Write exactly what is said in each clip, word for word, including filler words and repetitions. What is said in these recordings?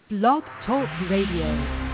Blog Talk Radio.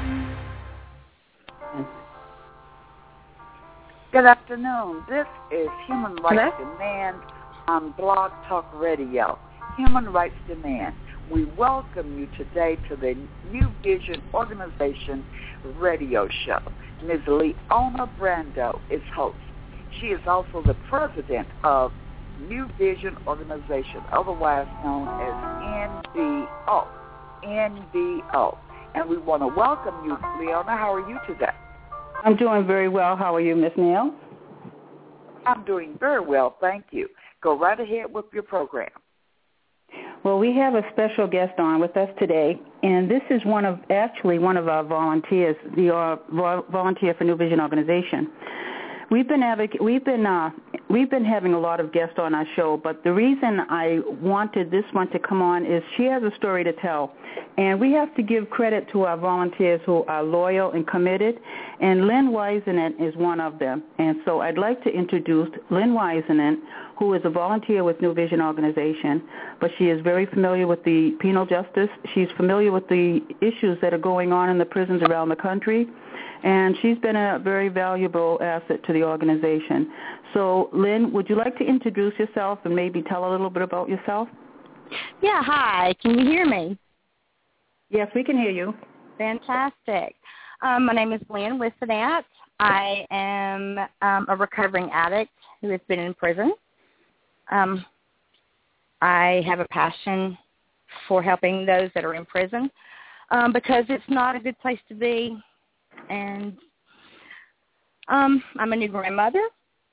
Good afternoon. This is Human Rights Hello? Demand on Blog Talk Radio. Human Rights Demand. We welcome you today to the New Vision Organization radio show. Miz Leona Brando is host. She is also the president of New Vision Organization, otherwise known as N V O. N V O. And we want to welcome you, Leona. How are you today? I'm doing very well. How are you, Miz Neal? I'm doing very well, thank you. Go right ahead with your program. Well, we have a special guest on with us today, and this is one of, actually one of our volunteers, the uh, volunteer for New Vision Organization. We've been advoc- we've been uh, we've been having a lot of guests on our show, but the reason I wanted this one to come on is she has a story to tell, and we have to give credit to our volunteers who are loyal and committed, and Lynn Wisenant is one of them. And so I'd like to introduce Lynn Wisenant, who is a volunteer with New Vision Organization, but she is very familiar with the penal justice. She's familiar with the issues that are going on in the prisons around the country, and she's been a very valuable asset to the organization. So, Lynn, would you like to introduce yourself and maybe tell a little bit about yourself? Yeah, hi. Can you hear me? Yes, we can hear you. Fantastic. Um, my name is Lynn Wisenant. I am um, a recovering addict who has been in prison. Um, I have a passion for helping those that are in prison um, because it's not a good place to be. And um, I'm a new grandmother.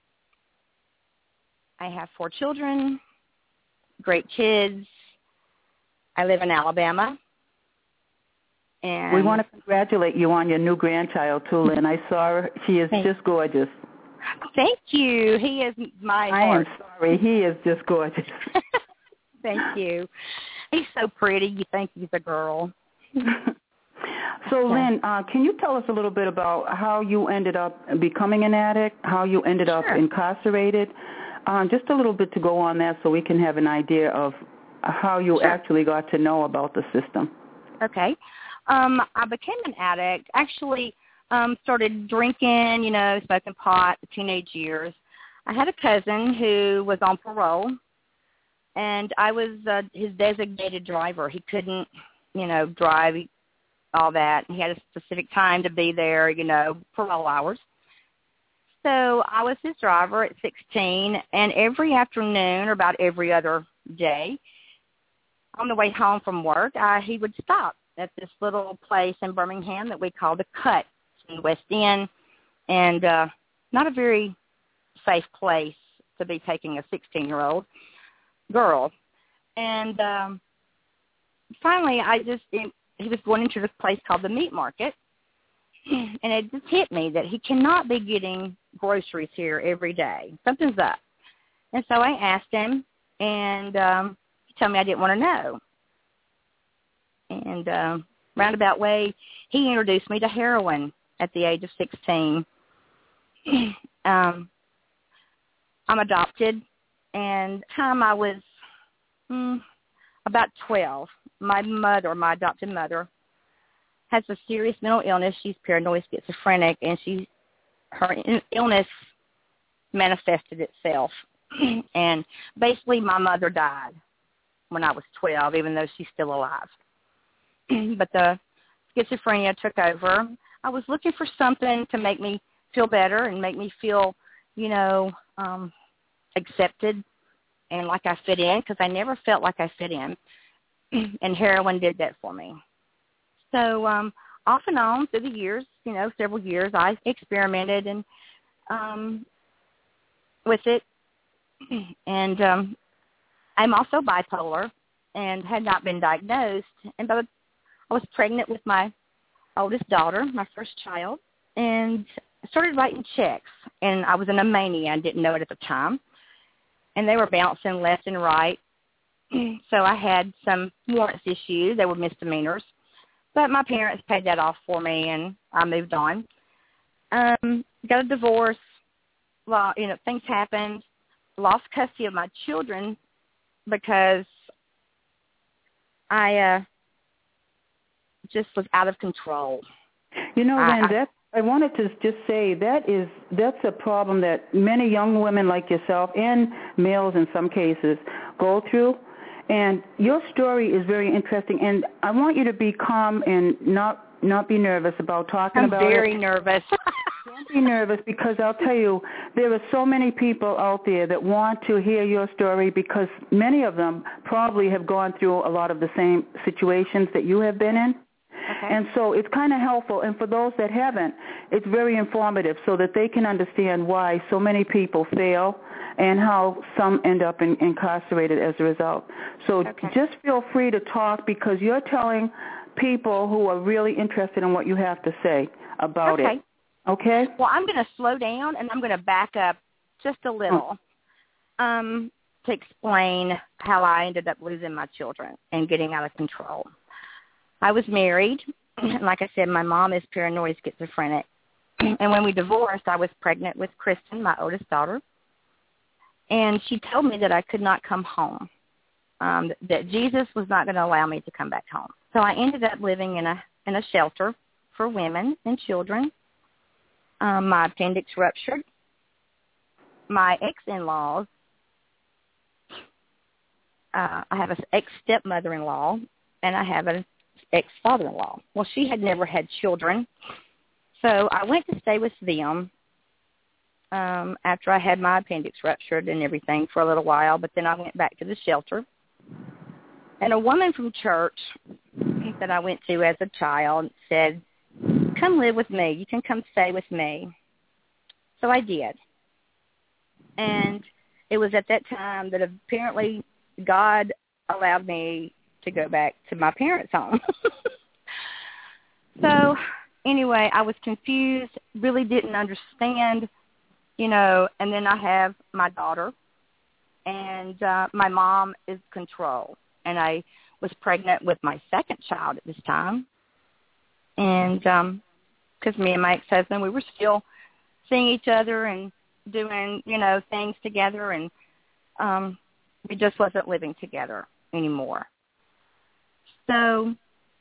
I have four children, great kids. I live in Alabama. And we want to congratulate you on your new grandchild, too, Lynn. I saw her. She is just gorgeous. Thank you. He is my I heart. am sorry. He is just gorgeous. Thank you. He's so pretty. You think he's a girl. So, Lynn, uh, can you tell us a little bit about how you ended up becoming an addict, how you ended Sure. up incarcerated? Uh, just a little bit to go on that so we can have an idea of how you Sure. actually got to know about the system. Okay. Um, I became an addict, actually um, started drinking, you know, smoking pot the teenage years. I had a cousin who was on parole, and I was uh, his designated driver. He couldn't, you know, drive all that. He had a specific time to be there, you know, parole hours. So I was his driver at sixteen, and every afternoon or about every other day, on the way home from work, I, he would stop at this little place in Birmingham that we call the Cut in the West End, and uh, not a very safe place to be taking a sixteen-year-old girl. And um, finally, I just it, he was going into this place called the Meat Market, and it just hit me that he cannot be getting groceries here every day. Something's up. And so I asked him, and um, he told me I didn't want to know. And um, roundabout way, he introduced me to heroin at the age of sixteen. um, I'm adopted, and time I was hmm, about twelve, my mother, my adopted mother, has a serious mental illness. She's paranoid schizophrenic, and she her illness manifested itself. And basically, my mother died when I was twelve, even though she's still alive. But the schizophrenia took over. I was looking for something to make me feel better and make me feel, you know, um, accepted and like I fit in, because I never felt like I fit in. And heroin did that for me. So um, off and on through the years, you know, several years, I experimented and um, with it. And um, I'm also bipolar and had not been diagnosed. And by the I was pregnant with my oldest daughter, my first child, and I started writing checks. And I was in a mania. I didn't know it at the time. And they were bouncing left and right. So I had some warrants issued. They were misdemeanors. But my parents paid that off for me, and I moved on. Um, got a divorce. Well, you know, things happened. Lost custody of my children because I uh, just was out of control. You know, I, Lynn, I, that I wanted to just say that is that's a problem that many young women like yourself and males in some cases go through. And your story is very interesting. And I want you to be calm and not not be nervous about talking I'm about it. I'm very nervous. Don't be nervous, because I'll tell you, there are so many people out there that want to hear your story, because many of them probably have gone through a lot of the same situations that you have been in. Okay. And so it's kind of helpful. And for those that haven't, it's very informative so that they can understand why so many people fail and how some end up in, incarcerated as a result. So okay. just feel free to talk, because you're telling people who are really interested in what you have to say about okay. it. Okay? Well, I'm going to slow down, and I'm going to back up just a little oh. um, to explain how I ended up losing my children and getting out of control. I was married. Like I said, my mom is paranoid schizophrenic. And when we divorced, I was pregnant with Kristen, my oldest daughter. And she told me that I could not come home, um, that Jesus was not going to allow me to come back home. So I ended up living in a in a shelter for women and children. Um, my appendix ruptured. My ex-in-laws, uh, I have an ex-stepmother-in-law, and I have an ex-father-in-law. Well, she had never had children, so I went to stay with them um, after I had my appendix ruptured and everything for a little while, but then I went back to the shelter. And a woman from church that I went to as a child said, "Come live with me. You can come stay with me." So I did. And it was at that time that apparently God allowed me to go back to my parents' home. So anyway, I was confused, really didn't understand, you know, and then I have my daughter, and uh, my mom is control. And I was pregnant with my second child at this time. And um, because me and my ex-husband, we were still seeing each other and doing, you know, things together, and um, we just wasn't living together anymore. So,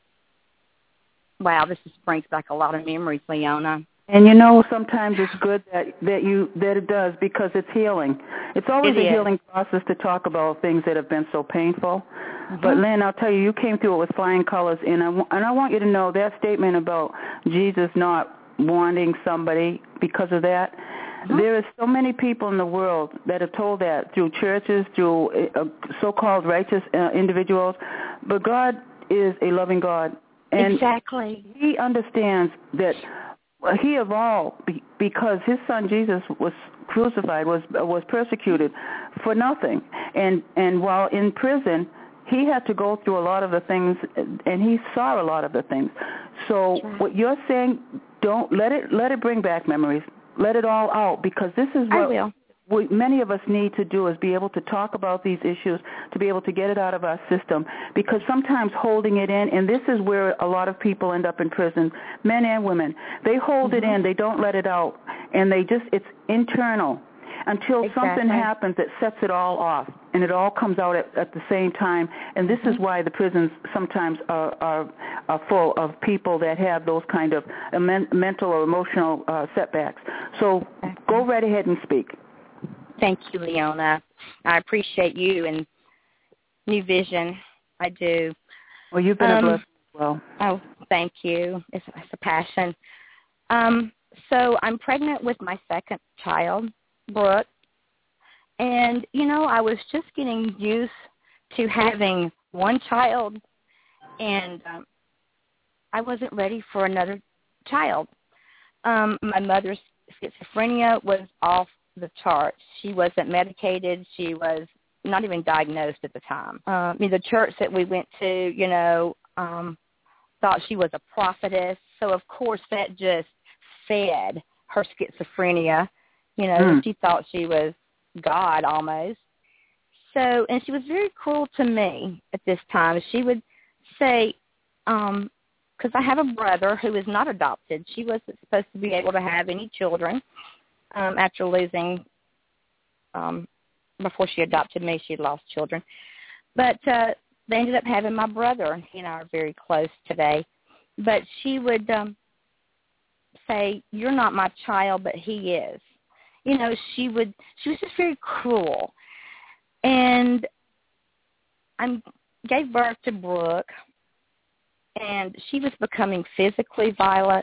wow, this just brings back a lot of memories, Leona. And you know, sometimes it's good that that you that it does, because it's healing. It's always it a is. healing process to talk about things that have been so painful. Mm-hmm. But Lynn, I'll tell you, you came through it with flying colors, and I and I want you to know that statement about Jesus not wanting somebody because of that. Mm-hmm. There are so many people in the world that are told that through churches, through uh, so-called righteous uh, individuals. But God is a loving God, and exactly. He understands that. He of all, because his son Jesus was crucified, was was persecuted for nothing, and and while in prison, he had to go through a lot of the things, and he saw a lot of the things. So right. what you're saying, don't let it let it bring back memories. Let it all out, because this is what I will. we, many of us need to do, is be able to talk about these issues, to be able to get it out of our system, because sometimes holding it in, and this is where a lot of people end up in prison, men and women, they hold mm-hmm. it in, they don't let it out, and they just, it's internal until exactly. something happens that sets it all off, and it all comes out at, at the same time. And this mm-hmm. is why the prisons sometimes are, are, are full of people that have those kind of mental or emotional uh, setbacks. So okay. go right ahead and speak. Thank you, Leona. I appreciate you and New Vision. I do. Well, you've been um, a blessing as well. Oh, thank you. It's, it's a passion. Um, so I'm pregnant with my second child, Brooke. And, you know, I was just getting used to having one child, and um, I wasn't ready for another child. Um, my mother's schizophrenia was off the charts. She wasn't medicated. She was not even diagnosed at the time. Um, I mean, the church that we went to, you know, um, thought she was a prophetess. So, of course, that just fed her schizophrenia. You know, mm. she thought she was God almost. So, and she was very cruel to me at this time. She would say, um, because I have a brother who is not adopted. She wasn't supposed to be able to have any children. Um, after losing, um, before she adopted me, she had lost children. But uh, they ended up having my brother, and he and I are very close today. but she would um, say, "You're not my child, but he is." You know, she would. She was just very cruel, and I gave birth to Brooke, and she was becoming physically violent,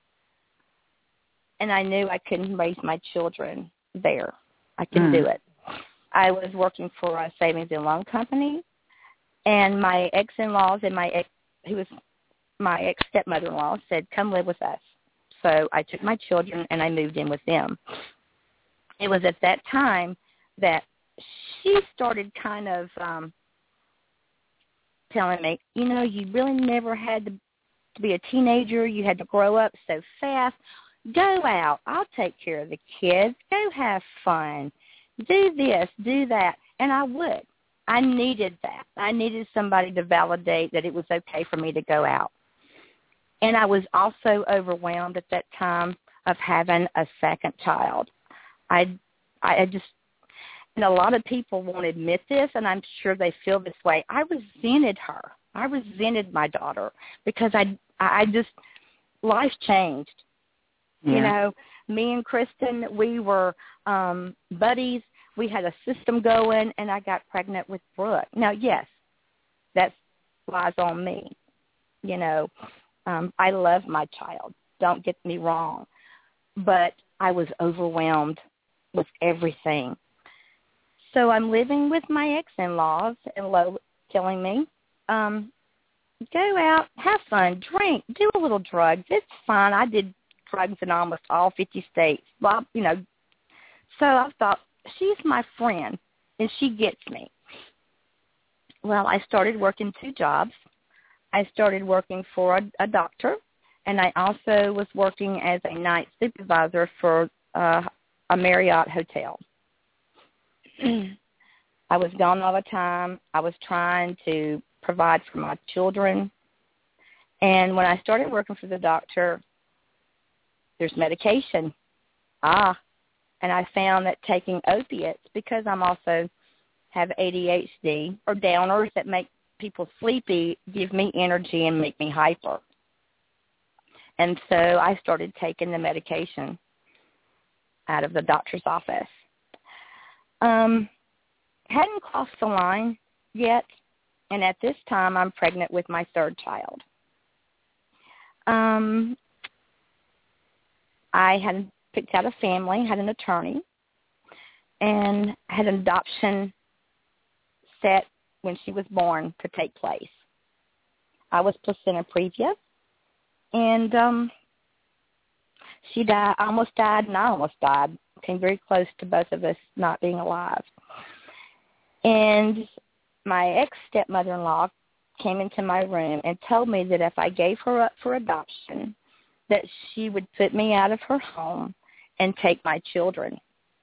and I knew I couldn't raise my children there. I couldn't mm. do it. I was working for a savings and loan company, and my ex-in-laws and my ex, who was my ex-stepmother-in-law, said, "Come live with us." So I took my children and I moved in with them. It was at that time that she started kind of um, telling me, you know, you really never had to, to be a teenager. You had to grow up so fast. Go out. I'll take care of the kids. Go have fun. Do this, do that. And I would. I needed that. I needed somebody to validate that it was okay for me to go out. And I was also overwhelmed at that time of having a second child. I, I just, and a lot of people won't admit this, and I'm sure they feel this way. I resented her. I resented my daughter because I, I just, life changed. Yeah. You know, me and Kristen, we were um, buddies. We had a system going, and I got pregnant with Brooke. Now, yes, that lies on me. You know, um, I love my child. Don't get me wrong. But I was overwhelmed with everything. So I'm living with my ex-in-laws and Lo telling me, um, go out, have fun, drink, do a little drugs. It's fine. I did drugs in almost all fifty states. Well, you know, so I thought, she's my friend, and she gets me. Well, I started working two jobs. I started working for a, a doctor, and I also was working as a night supervisor for uh, a Marriott hotel. I was gone all the time. I was trying to provide for my children. And when I started working for the doctor, there's medication. Ah, and I found that taking opiates, because I'm also have A D H D, or downers that make people sleepy, give me energy and make me hyper. And so I started taking the medication out of the doctor's office. Um, hadn't crossed the line yet, and at this time I'm pregnant with my third child. Um, I had picked out a family, had an attorney, and had an adoption set when she was born to take place. I was placenta previa, and um, she died, almost died, and I almost died. Came very close to both of us not being alive. And my ex-stepmother-in-law came into my room and told me that if I gave her up for adoption, that she would put me out of her home and take my children.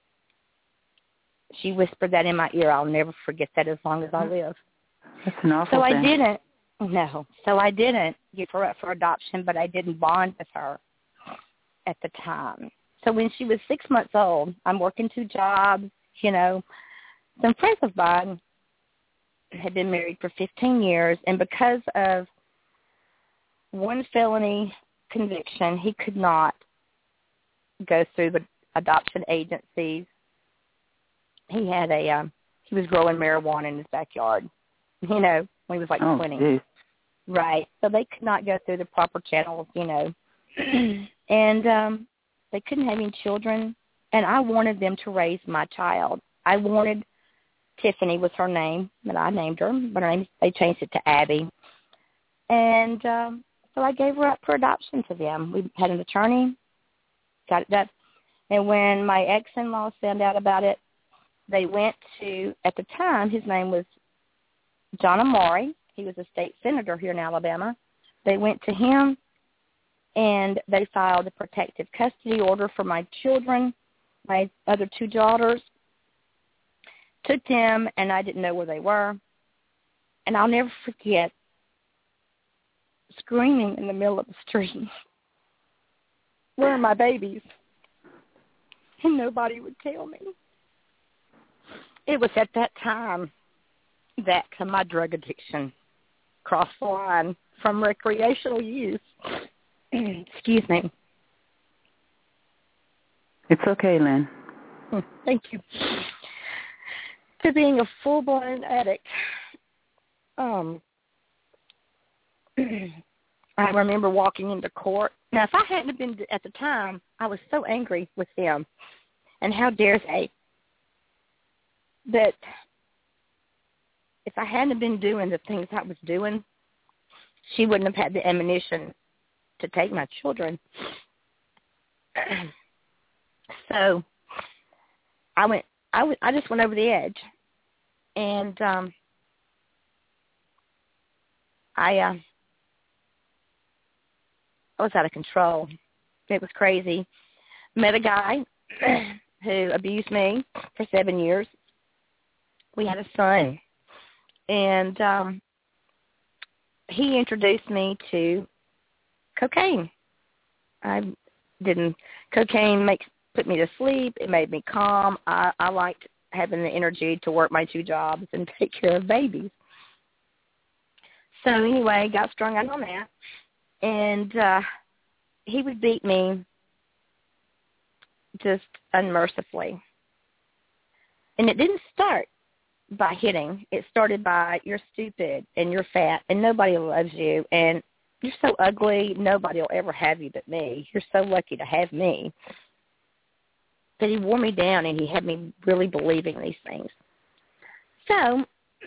She whispered that in my ear. I'll never forget that as long as I live. That's an awful So thing. I didn't. No. So I didn't give her up for adoption, but I didn't bond with her at the time. So when she was six months old, I'm working two jobs, you know. Some friends of mine had been married for fifteen years, and because of one felony conviction, he could not go through the adoption agencies. He had a, um, he was growing marijuana in his backyard, you know, when he was like oh, twenty. Geez. Right. So they could not go through the proper channels, you know. And um, they couldn't have any children, and I wanted them to raise my child. I wanted, Tiffany was her name, but I named her, but her name, they changed it to Abby. And um, so I gave her up for adoption to them. We had an attorney, got it done. And when my ex-in-laws found out about it, they went to, at the time, his name was John Amari. He was a state senator here in Alabama. They went to him, and they filed a protective custody order for my children, my other two daughters. Took them, and I didn't know where they were. And I'll never forget screaming in the middle of the street, "Where are my babies?" And nobody would tell me. It was at that time that my drug addiction crossed the line from recreational use, excuse me. It's okay, Lynn. Thank you. To being a full-blown addict. Um, I remember walking into court. Now, if I hadn't been, at the time, I was so angry with them. And how dare they? That if I hadn't been doing the things I was doing, she wouldn't have had the ammunition to take my children. So I went. I, went, I just went over the edge, and um, I uh, I was out of control. It was crazy. Met a guy who abused me for seven years. We had a son, and um, he introduced me to cocaine. I didn't. Cocaine makes put me to sleep. It made me calm. I, I liked having the energy to work my two jobs and take care of babies. So anyway, got strung out on that, and uh, he would beat me just unmercifully. And it didn't start by hitting. It started by, you're stupid and you're fat and nobody loves you and you're so ugly, nobody will ever have you but me. You're so lucky to have me. But he wore me down and he had me really believing these things. So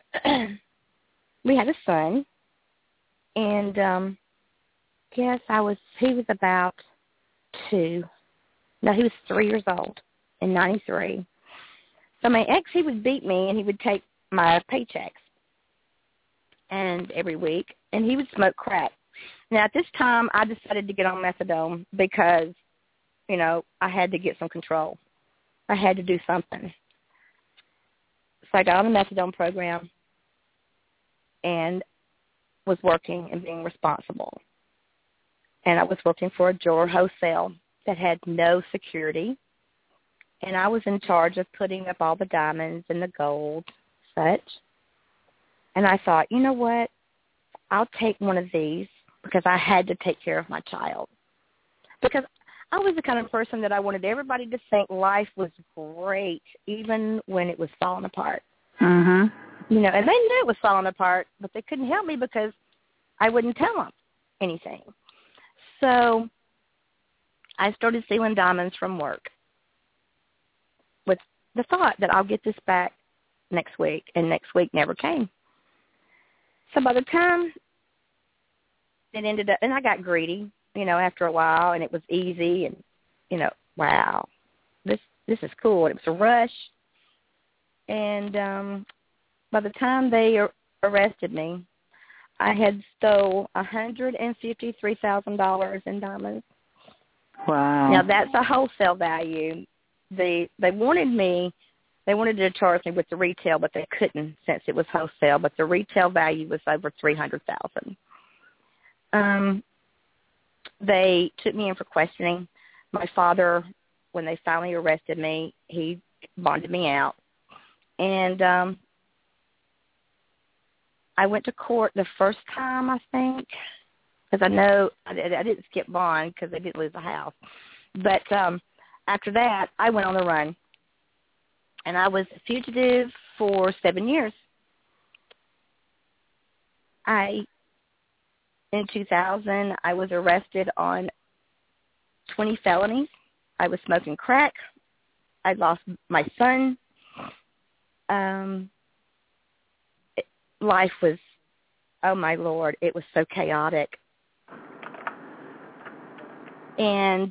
we had a son, and um, yes, I was. He was about two. No, he was three years old in ninety-three. So my ex, he would beat me, and he would take my paychecks, and every week, and he would smoke crack. Now at this time, I decided to get on methadone because, you know, I had to get some control. I had to do something. So I got on the methadone program and was working and being responsible. And I was working for a jeweler wholesale that had no security. And I was in charge of putting up all the diamonds and the gold, such. And I thought, you know what? I'll take one of these because I had to take care of my child. Because I was the kind of person that I wanted everybody to think life was great, even when it was falling apart. Mm-hmm. You know, and they knew it was falling apart, but they couldn't help me because I wouldn't tell them anything. So I started stealing diamonds from work with the thought that I'll get this back next week, and next week never came. So by the time it ended up, and I got greedy, you know, after a while, and it was easy, and, you know, wow, this this is cool. And it was a rush. And um, by the time they ar- arrested me, I had stole one hundred fifty-three thousand dollars in diamonds. Wow. Now, that's a wholesale value. They, they wanted me, they wanted to charge me with the retail, but they couldn't since it was wholesale. But the retail value was over three hundred thousand dollars. Um. They took me in for questioning. My father, when they finally arrested me, he bonded me out. And um, I went to court the first time, I think, because I know I, I didn't skip bond because they didn't lose the house. But um, after that, I went on the run. And I was a fugitive for seven years. I... In two thousand, I was arrested on twenty felonies. I was smoking crack. I lost my son. Um, it, life was, oh, my Lord, it was so chaotic. And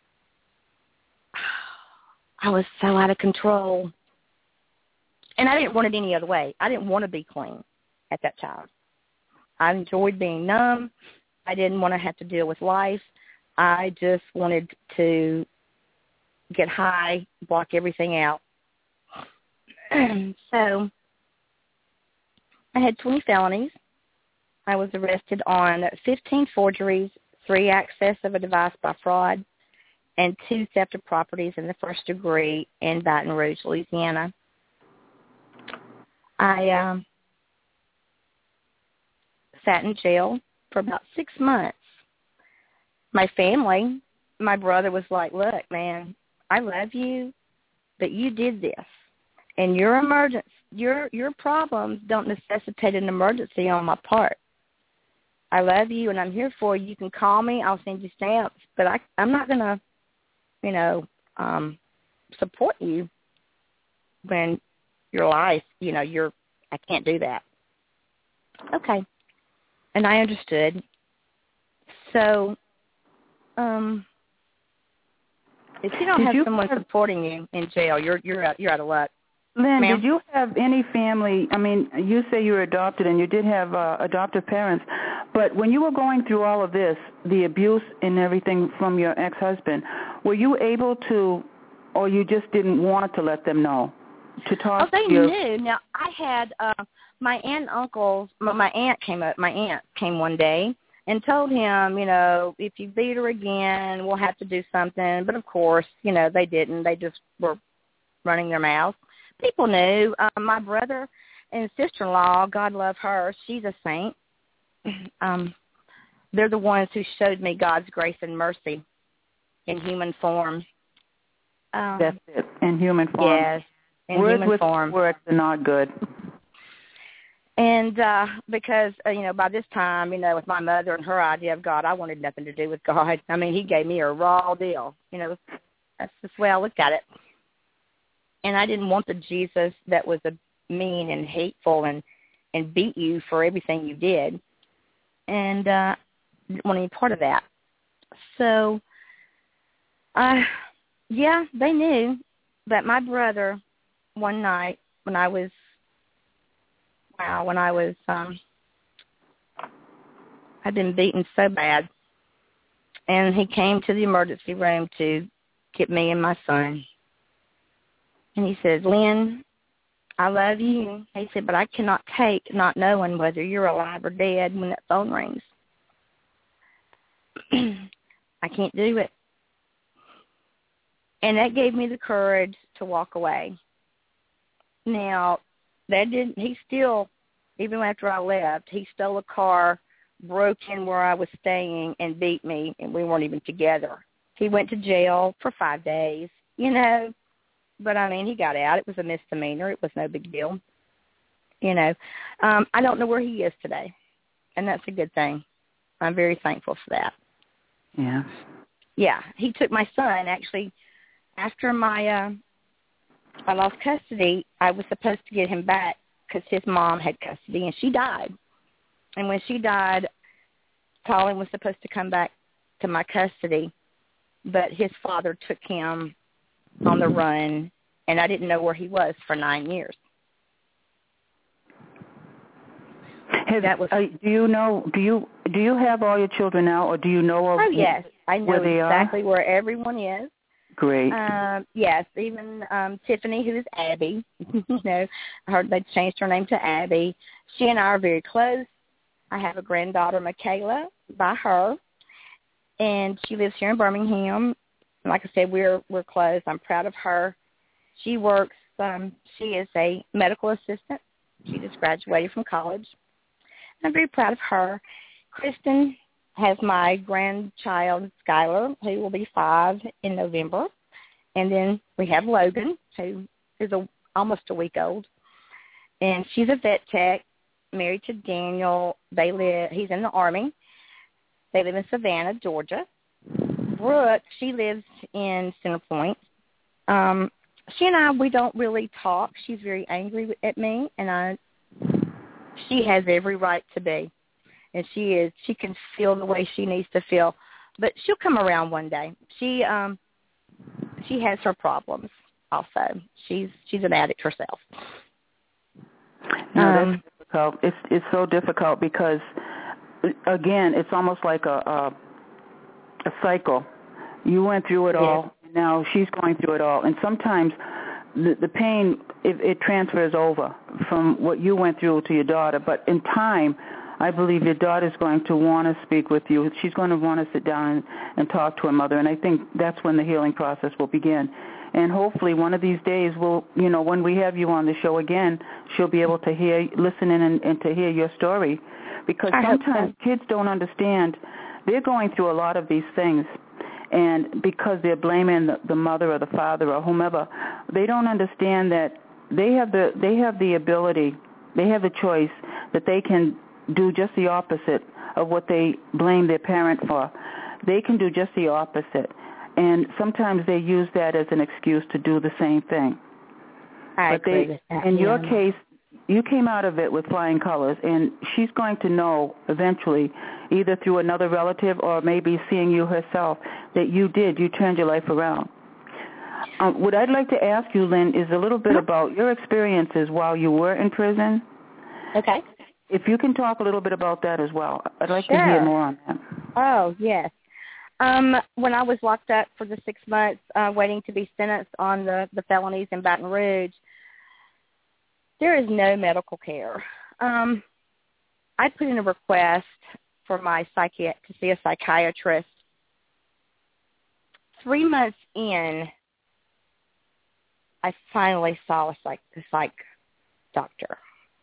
I was so out of control. And I didn't want it any other way. I didn't want to be clean at that time. I enjoyed being numb. I didn't want to have to deal with life. I just wanted to get high, block everything out. So I had twenty felonies. I was arrested on fifteen forgeries, three access of a device by fraud, and two theft of properties in the first degree in Baton Rouge, Louisiana. I um, sat in jail for about six months. My family, my brother was like, look, man, I love you, but you did this. And your emergency, your your problems don't necessitate an emergency on my part. I love you, and I'm here for you. You can call me. I'll send you stamps. But I, I'm not going to, you know, um, support you when your life, you know, you're, I can't do that. Okay. And I understood. So, um, if you don't did have you someone have, supporting you in jail, you're you're out, you're out of luck. Lynn, Ma'am? did you have any family? I mean, you say you were adopted and you did have uh, adoptive parents, but when you were going through all of this, the abuse and everything from your ex-husband, were you able to, or you just didn't want to let them know? To talk Oh, they to your... knew. Now, I had uh, my aunt and uncles, my, my aunt came up, my aunt came one day and told him, you know, if you beat her again, we'll have to do something. But, of course, you know, they didn't. They just were running their mouths. People knew. Um, my brother and sister-in-law, God love her, she's a saint. Um, they're the ones who showed me God's grace and mercy in human form. Um, That's it, in human form. Yes, in words human with form. Words are not good. And uh, because, uh, you know, by this time, you know, with my mother and her idea of God, I wanted nothing to do with God. I mean, he gave me a raw deal. You know, that's just the way I looked at it. And I didn't want the Jesus that was a mean and hateful and, and beat you for everything you did. And uh, didn't want any part of that. So, uh, yeah, they knew that my brother, one night when I was, wow, when I was, um, I'd been beaten so bad. And he came to the emergency room to get me and my son. And he says, Lynn, I love you. He said, but I cannot take not knowing whether you're alive or dead when that phone rings. I can't do it. And that gave me the courage to walk away. Now, that didn't, he still, even after I left, he stole a car, broke in where I was staying, and beat me, and we weren't even together. He went to jail for five days, you know. But, I mean, he got out. It was a misdemeanor. It was no big deal. You know, um, I don't know where he is today, and that's a good thing. I'm very thankful for that. Yes. Yeah, he took my son, actually, after my uh, I lost custody, I was supposed to get him back because his mom had custody, and she died. And when she died, Colin was supposed to come back to my custody, but his father took him on the run, and I didn't know where he was for nine years. Have, that was, uh, do you know? Do you do you have all your children now, or do you know of? Oh yes, I know where they exactly are? where everyone is. Great. Um, yes, even um, Tiffany, who is Abby. you know, I heard they changed her name to Abby. She and I are very close. I have a granddaughter, Michaela, by her, and she lives here in Birmingham. Like I said, we're we're close. I'm proud of her. She works. Um, she is a medical assistant. She just graduated from college. I'm very proud of her. Kristen has my grandchild, Skylar, who will be five in November. And then we have Logan, who is a, almost a week old. And she's a vet tech, married to Daniel. They live. He's in the Army. They live in Savannah, Georgia. Brooke, she lives in Center Point. Um, she and I, we don't really talk. She's very angry at me, and I. She has every right to be, and she is. She can feel the way she needs to feel, but she'll come around one day. She um, she has her problems also. She's she's an addict herself. No, um, that's difficult. It's it's so difficult because, again, it's almost like a a, a cycle. You went through it yes. all. Now she's going through it all, and sometimes the, the pain it, it transfers over from what you went through to your daughter. But in time, I believe your daughter's going to want to speak with you. She's going to want to sit down and, and talk to her mother, and I think that's when the healing process will begin. And hopefully one of these days, we'll, you know, when we have you on the show again, she'll be able to hear, listen in and, and to hear your story, because I hope sometimes so. kids don't understand. They're going through a lot of these things, and because they're blaming the, the mother or the father or whomever, they don't understand that they have the they have the ability, they have the choice that they can do just the opposite of what they blame their parent for. They can do just the opposite, and sometimes they use that as an excuse to do the same thing. I but agree they, with that. in yeah. your case, you came out of it with flying colors, and she's going to know eventually, either through another relative or maybe seeing you herself, that you did, you turned your life around. Um, what I'd like to ask you, Lynn, is a little bit about your experiences while you were in prison. Okay. If you can talk a little bit about that as well. I'd like Sure. to hear more on that. Oh, yes. Um, when I was locked up for the six months uh, waiting to be sentenced on the, the felonies in Baton Rouge, there is no medical care. Um, I put in a request for my psychiat to see a psychiatrist. Three months in, I finally saw a psych, a psych doctor.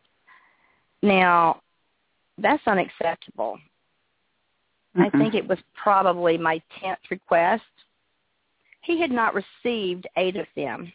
Now, that's unacceptable. Mm-mm. I think it was probably my tenth request. He had not received eight of them.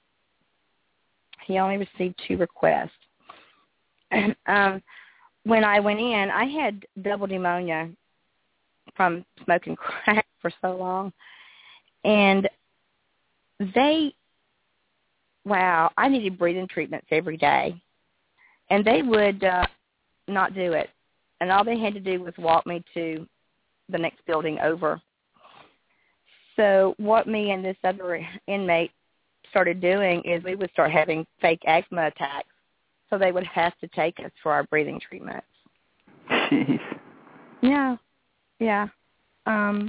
He only received two requests. And, um, when I went in, I had double pneumonia from smoking crack for so long. And they, wow, I needed breathing treatments every day. And they would uh, not do it. And all they had to do was walk me to the next building over. So what me and this other inmate started doing is we would start having fake asthma attacks. So they would have to take us for our breathing treatments. Jeez. Yeah, yeah. Um,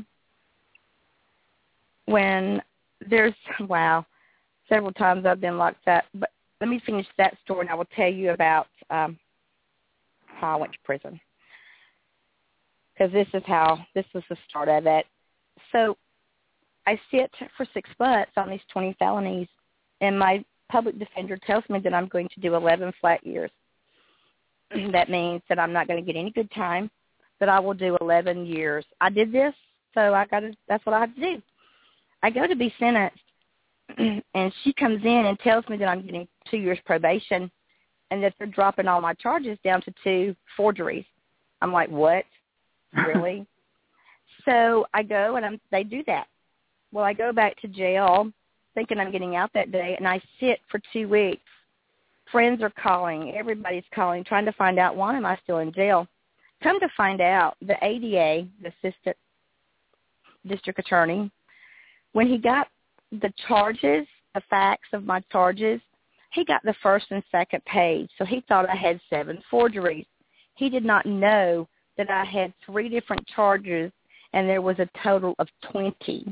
when there's, wow, several times I've been locked up. But let me finish that story, and I will tell you about um, how I went to prison. Because this is how, this was the start of it. So I sit for six months on these twenty felonies, and my public defender tells me that I'm going to do eleven flat years. That means that I'm not going to get any good time, that I will do eleven years. I did this, so I got to, that's what I have to do. I go to be sentenced, and she comes in and tells me that I'm getting two years probation and that they're dropping all my charges down to two forgeries. I'm like, what? Really? So I go, and I'm, they do that. Well, I go back to jail thinking I'm getting out that day, and I sit for two weeks. Friends are calling. Everybody's calling, trying to find out why am I still in jail. Come to find out, the A D A, the assistant district attorney, when he got the charges, the facts of my charges, he got the first and second page, so he thought I had seven forgeries. He did not know that I had three different charges, and there was a total of twenty.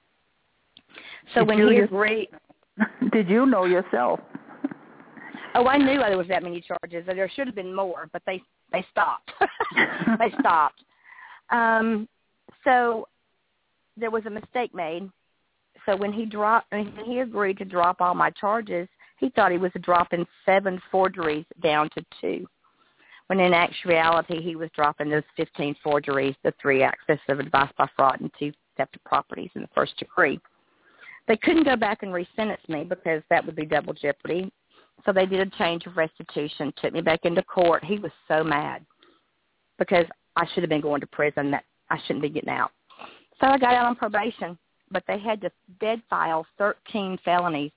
So Did when you he just- agreed... Did you know yourself? Oh, I knew there was that many charges. There should have been more, but they, they stopped. They stopped. Um, so there was a mistake made. So when he dropped, when he agreed to drop all my charges, he thought he was dropping seven forgeries down to two. When in actuality, he was dropping those fifteen forgeries, the three acts of advice by fraud and two theft of properties in the first degree. They couldn't go back and re-sentence me because that would be double jeopardy. So they did a change of restitution, took me back into court. He was so mad because I should have been going to prison. That I shouldn't be getting out. So I got out on probation, but they had to dead file thirteen felonies.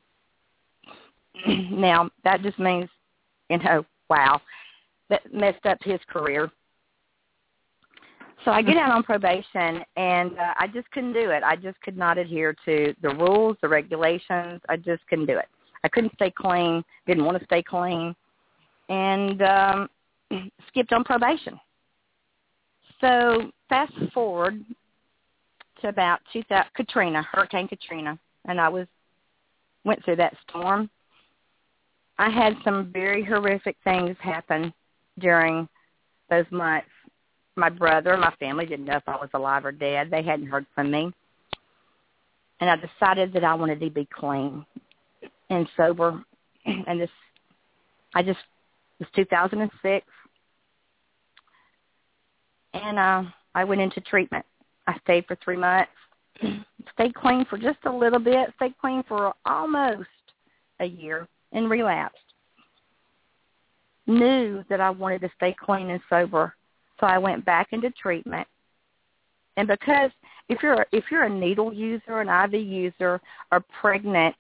Now, that just means, you know, wow, that messed up his career. So I get out on probation, and uh, I just couldn't do it. I just could not adhere to the rules, the regulations. I just couldn't do it. I couldn't stay clean, didn't want to stay clean, and um, skipped on probation. So fast forward to about two thousand, Katrina, Hurricane Katrina, and I was went through that storm. I had some very horrific things happen during those months. My brother, my family didn't know if I was alive or dead. They hadn't heard from me. And I decided that I wanted to be clean and sober. And this, I just, it was two thousand six. and uh, I went into treatment. I stayed for three months, stayed clean for just a little bit, stayed clean for almost a year, and relapsed. Knew that I wanted to stay clean and sober, so I went back into treatment. And because if you're if you're a needle user, an I V user, or pregnant,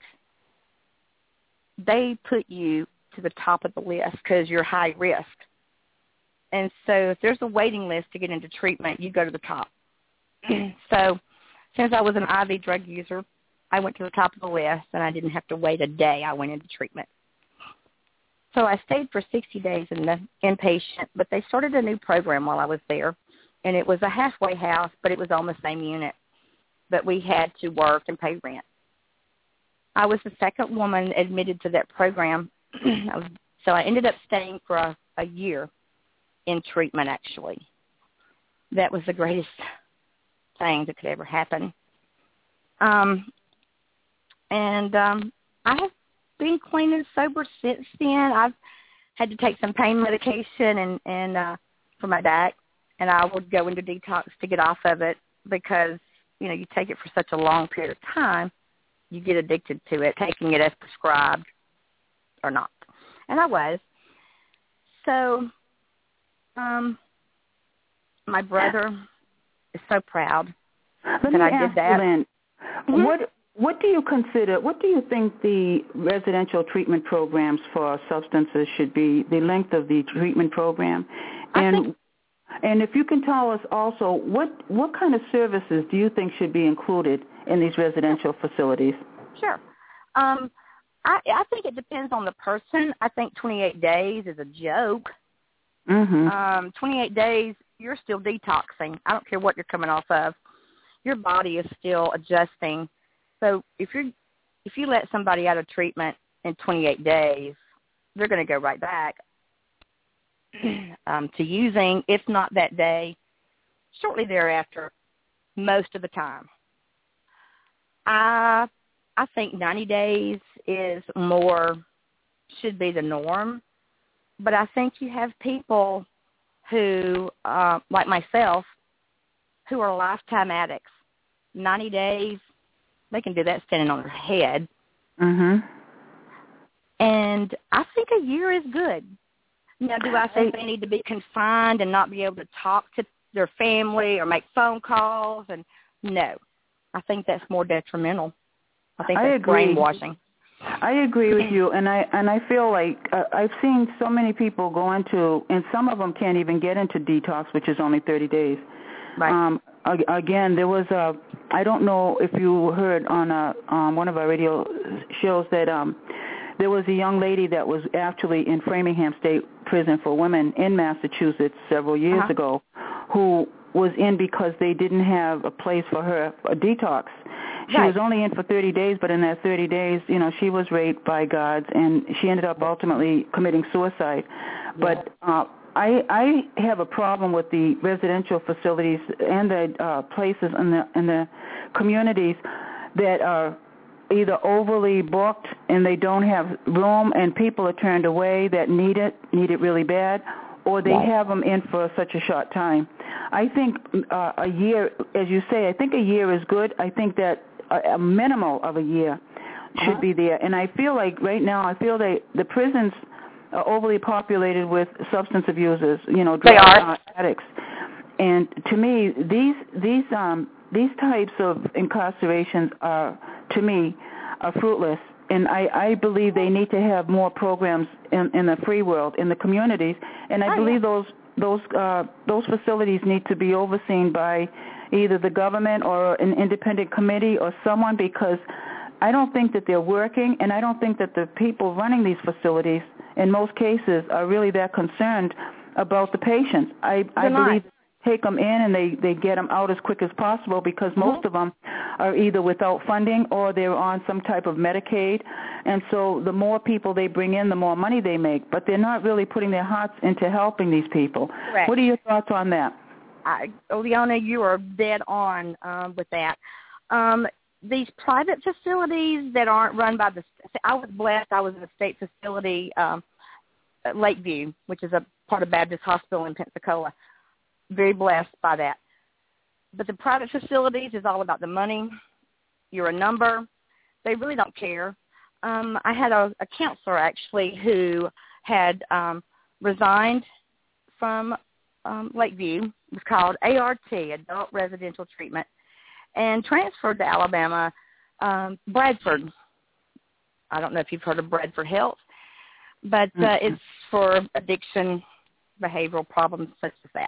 they put you to the top of the list because you're high risk. And so if there's a waiting list to get into treatment, you go to the top. So since I was an I V drug user, I went to the top of the list, and I didn't have to wait a day. I went into treatment. So I stayed for sixty days in the inpatient, but they started a new program while I was there, and it was a halfway house, but it was on the same unit. But we had to work and pay rent. I was the second woman admitted to that program, so I ended up staying for a, a year in treatment, actually. That was the greatest thing that could ever happen. Um, and um, I have been clean and sober since then. I've had to take some pain medication and, and uh, for my back, and I would go into detox to get off of it because, you know, you take it for such a long period of time, you get addicted to it, taking it as prescribed or not. And I was. So um, my brother is so proud Let that me I ask did that. You, Lynn, Mm-hmm. what what do you consider, what do you think the residential treatment programs for substances should be, the length of the treatment program? And I think, and if you can tell us also, what, what kind of services do you think should be included in these residential facilities? Sure. Um, I, I think it depends on the person. I think twenty-eight days is a joke. Mm-hmm. Um, twenty-eight days, you're still detoxing. I don't care what you're coming off of. Your body is still adjusting. So if you if you let somebody out of treatment in twenty-eight days, they're going to go right back um, to using, if not that day, shortly thereafter, most of the time. I I think ninety days is more, should be the norm. But I think you have people who, uh, like myself, who are lifetime addicts. ninety days, they can do that standing on their head. Mm-hmm. And I think a year is good. Now, do I think they need to be confined and not be able to talk to their family or make phone calls? And no, I think that's more detrimental. I think I that's agree. brainwashing. I agree with you, and I and I feel like uh, I've seen so many people go into, and some of them can't even get into detox, which is only thirty days. Right. Um, again, there was a, I don't know if you heard on a, um, one of our radio shows that um, there was a young lady that was actually in Framingham State Prison for Women in Massachusetts several years uh-huh. ago, who was in because they didn't have a place for her, a detox. She Right. was only in for thirty days, but in that thirty days, you know, she was raped by guards, and she ended up ultimately committing suicide. But uh, I, I have a problem with the residential facilities and the uh, places in the in the communities that are either overly booked and they don't have room, and people are turned away that need it, need it really bad, or they Right. have them in for such a short time. I think uh, a year, as you say, I think a year is good. I think that a, a minimal of a year should uh-huh. be there. And I feel like right now, I feel that the prisons are overly populated with substance abusers, you know, drug uh, addicts. And to me, these these um, these types of incarcerations are, to me, are fruitless. And I, I believe they need to have more programs in, in the free world, in the communities. And I oh, believe yeah. those those uh, those facilities need to be overseen by either the government or an independent committee or someone, because I don't think that they're working, and I don't think that the people running these facilities, in most cases, are really that concerned about the patients. I, I believe they take them in and they, they get them out as quick as possible, because mm-hmm. most of them are either without funding or they're on some type of Medicaid. And so the more people they bring in, the more money they make. But they're not really putting their hearts into helping these people. Correct. What are your thoughts on that? I, Oleana, you are dead on um, with that. Um, these private facilities that aren't run by the – I was blessed. I was in a state facility, um, at Lakeview, which is a part of Baptist Hospital in Pensacola. very blessed by that. But the private facilities is all about the money. You're a number. They really don't care. Um, I had a, a counselor, actually, who had um, resigned from um, Lakeview. It was called A R T, Adult Residential Treatment, and transferred to Alabama, um, Bradford. I don't know if you've heard of Bradford Health, but uh, mm-hmm. it's for addiction, behavioral problems such as that.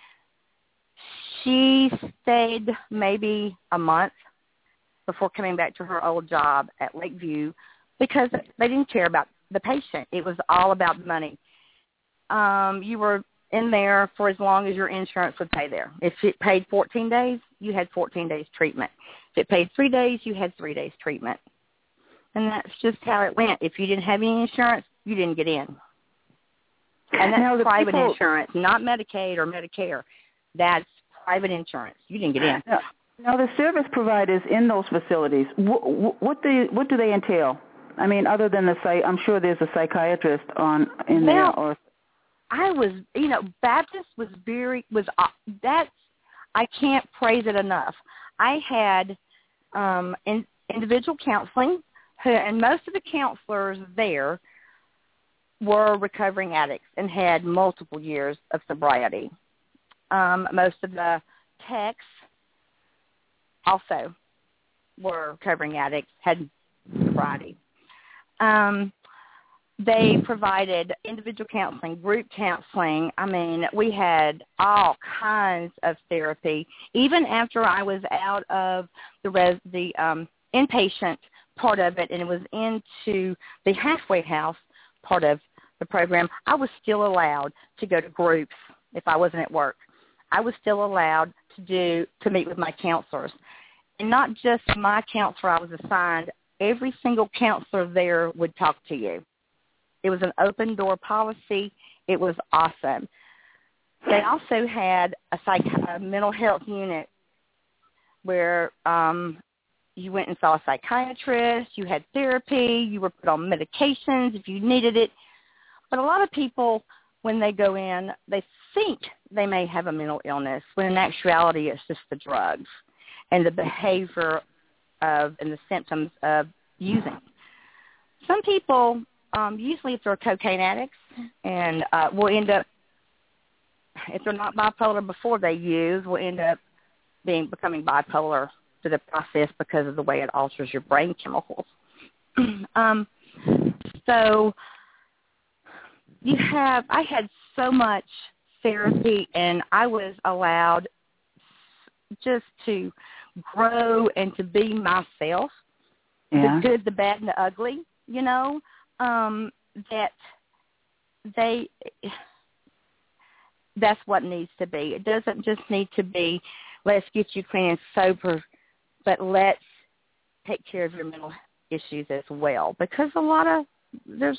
She stayed maybe a month before coming back to her old job at Lakeview because they didn't care about the patient. It was all about money. Um, you were in there for as long as your insurance would pay there. If it paid fourteen days, you had fourteen days treatment. If it paid three days, you had three days treatment. And that's just how it went. If you didn't have any insurance, you didn't get in. And that's private people, insurance, not Medicaid or Medicare. That's private insurance. You didn't get in. Now, now the service providers in those facilities, what, what do what do they entail? I mean, other than the psych, I'm sure there's a psychiatrist on in now, there. Or I was, you know, Baptist was very was uh, that's I can't praise it enough. I had um, in, individual counseling, and most of the counselors there were recovering addicts and had multiple years of sobriety. Um, most of the techs also were recovering addicts, had sobriety. Um, they provided individual counseling, group counseling. I mean, we had all kinds of therapy. Even after I was out of the res- the um, inpatient part of it and it was into the halfway house part of the program, I was still allowed to go to groups if I wasn't at work. I was still allowed to do to meet with my counselors. And not just my counselor I was assigned, every single counselor there would talk to you. It was an open door policy. It was awesome. They also had a, psych, a mental health unit where um, you went and saw a psychiatrist, you had therapy, you were put on medications if you needed it. But a lot of people, when they go in, they think they may have a mental illness, when in actuality it's just the drugs and the behavior of and the symptoms of using. Some people, um, usually if they're cocaine addicts, and uh, will end up, if they're not bipolar before they use, will end up being becoming bipolar through the process because of the way it alters your brain chemicals. um, so you have, I had so much therapy, and I was allowed just to grow and to be myself, yeah. the good, the bad, and the ugly, you know, um, that they, that's what needs to be. It doesn't just need to be, let's get you clean and sober, but let's take care of your mental issues as well. Because a lot of, there's,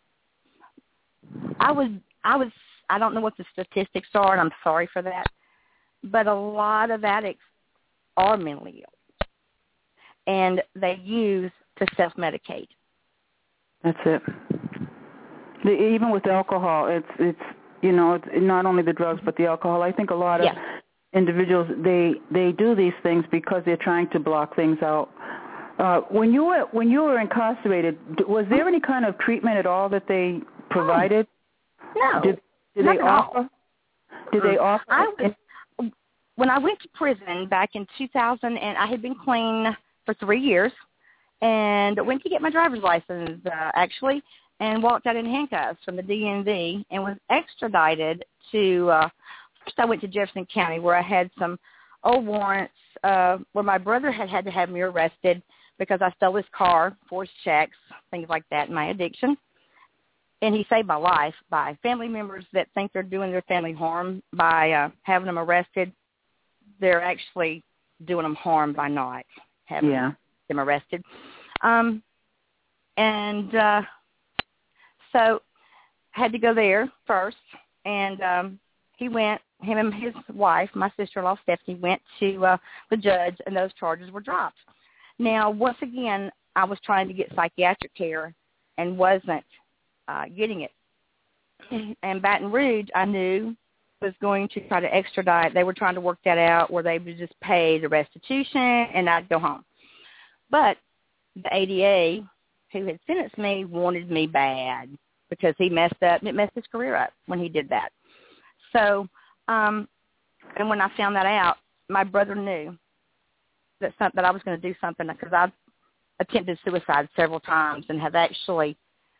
I was, I was, I don't know what the statistics are, and I'm sorry for that, but a lot of addicts are mentally ill, and they use to self-medicate. That's it. The, even with alcohol, it's it's you know it's not only the drugs but the alcohol. I think a lot of yes. individuals they they do these things because they're trying to block things out. Uh, when you were when you were incarcerated, was there any kind of treatment at all that they provided? No. Did, did they offer? Did they offer? I was, when I went to prison back in two thousand, and I had been clean for three years, and went to get my driver's license uh, actually, and walked out in handcuffs from the D M V and was extradited to. Uh, first, I went to Jefferson County where I had some old warrants uh, where my brother had had to have me arrested because I stole his car, forged checks, things like that, in my addiction. And he saved my life by family members that think they're doing their family harm by uh, having them arrested. They're actually doing them harm by not having yeah. them arrested. Um, and uh, so had to go there first. And um, he went, him and his wife, my sister-in-law Stephanie, went to uh, the judge, and those charges were dropped. Now, once again, I was trying to get psychiatric care and wasn't Uh, getting it. And Baton Rouge, I knew, was going to try to extradite. They were trying to work that out where they would just pay the restitution and I'd go home. But the A D A, who had sentenced me, wanted me bad because he messed up. It messed his career up when he did that. So, um, and when I found that out, my brother knew that some, that I was going to do something because I attempted suicide several times and have actually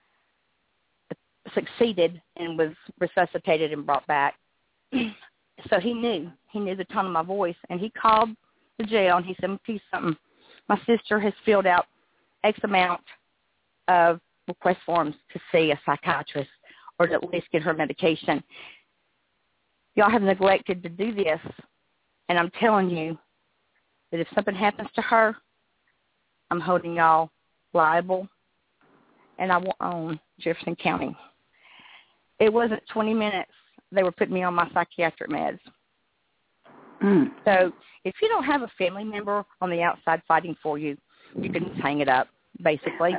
succeeded and was resuscitated and brought back. So he knew. He knew the tone of my voice, and he called the jail, and he said, "Please, something. My sister has filled out X amount of request forms to see a psychiatrist or to at least get her medication. Y'all have neglected to do this, and I'm telling you that if something happens to her, I'm holding y'all liable, and I will own Jefferson County." It wasn't twenty minutes. They were putting me on my psychiatric meds. Mm. So if you don't have a family member on the outside fighting for you, you can just hang it up, basically.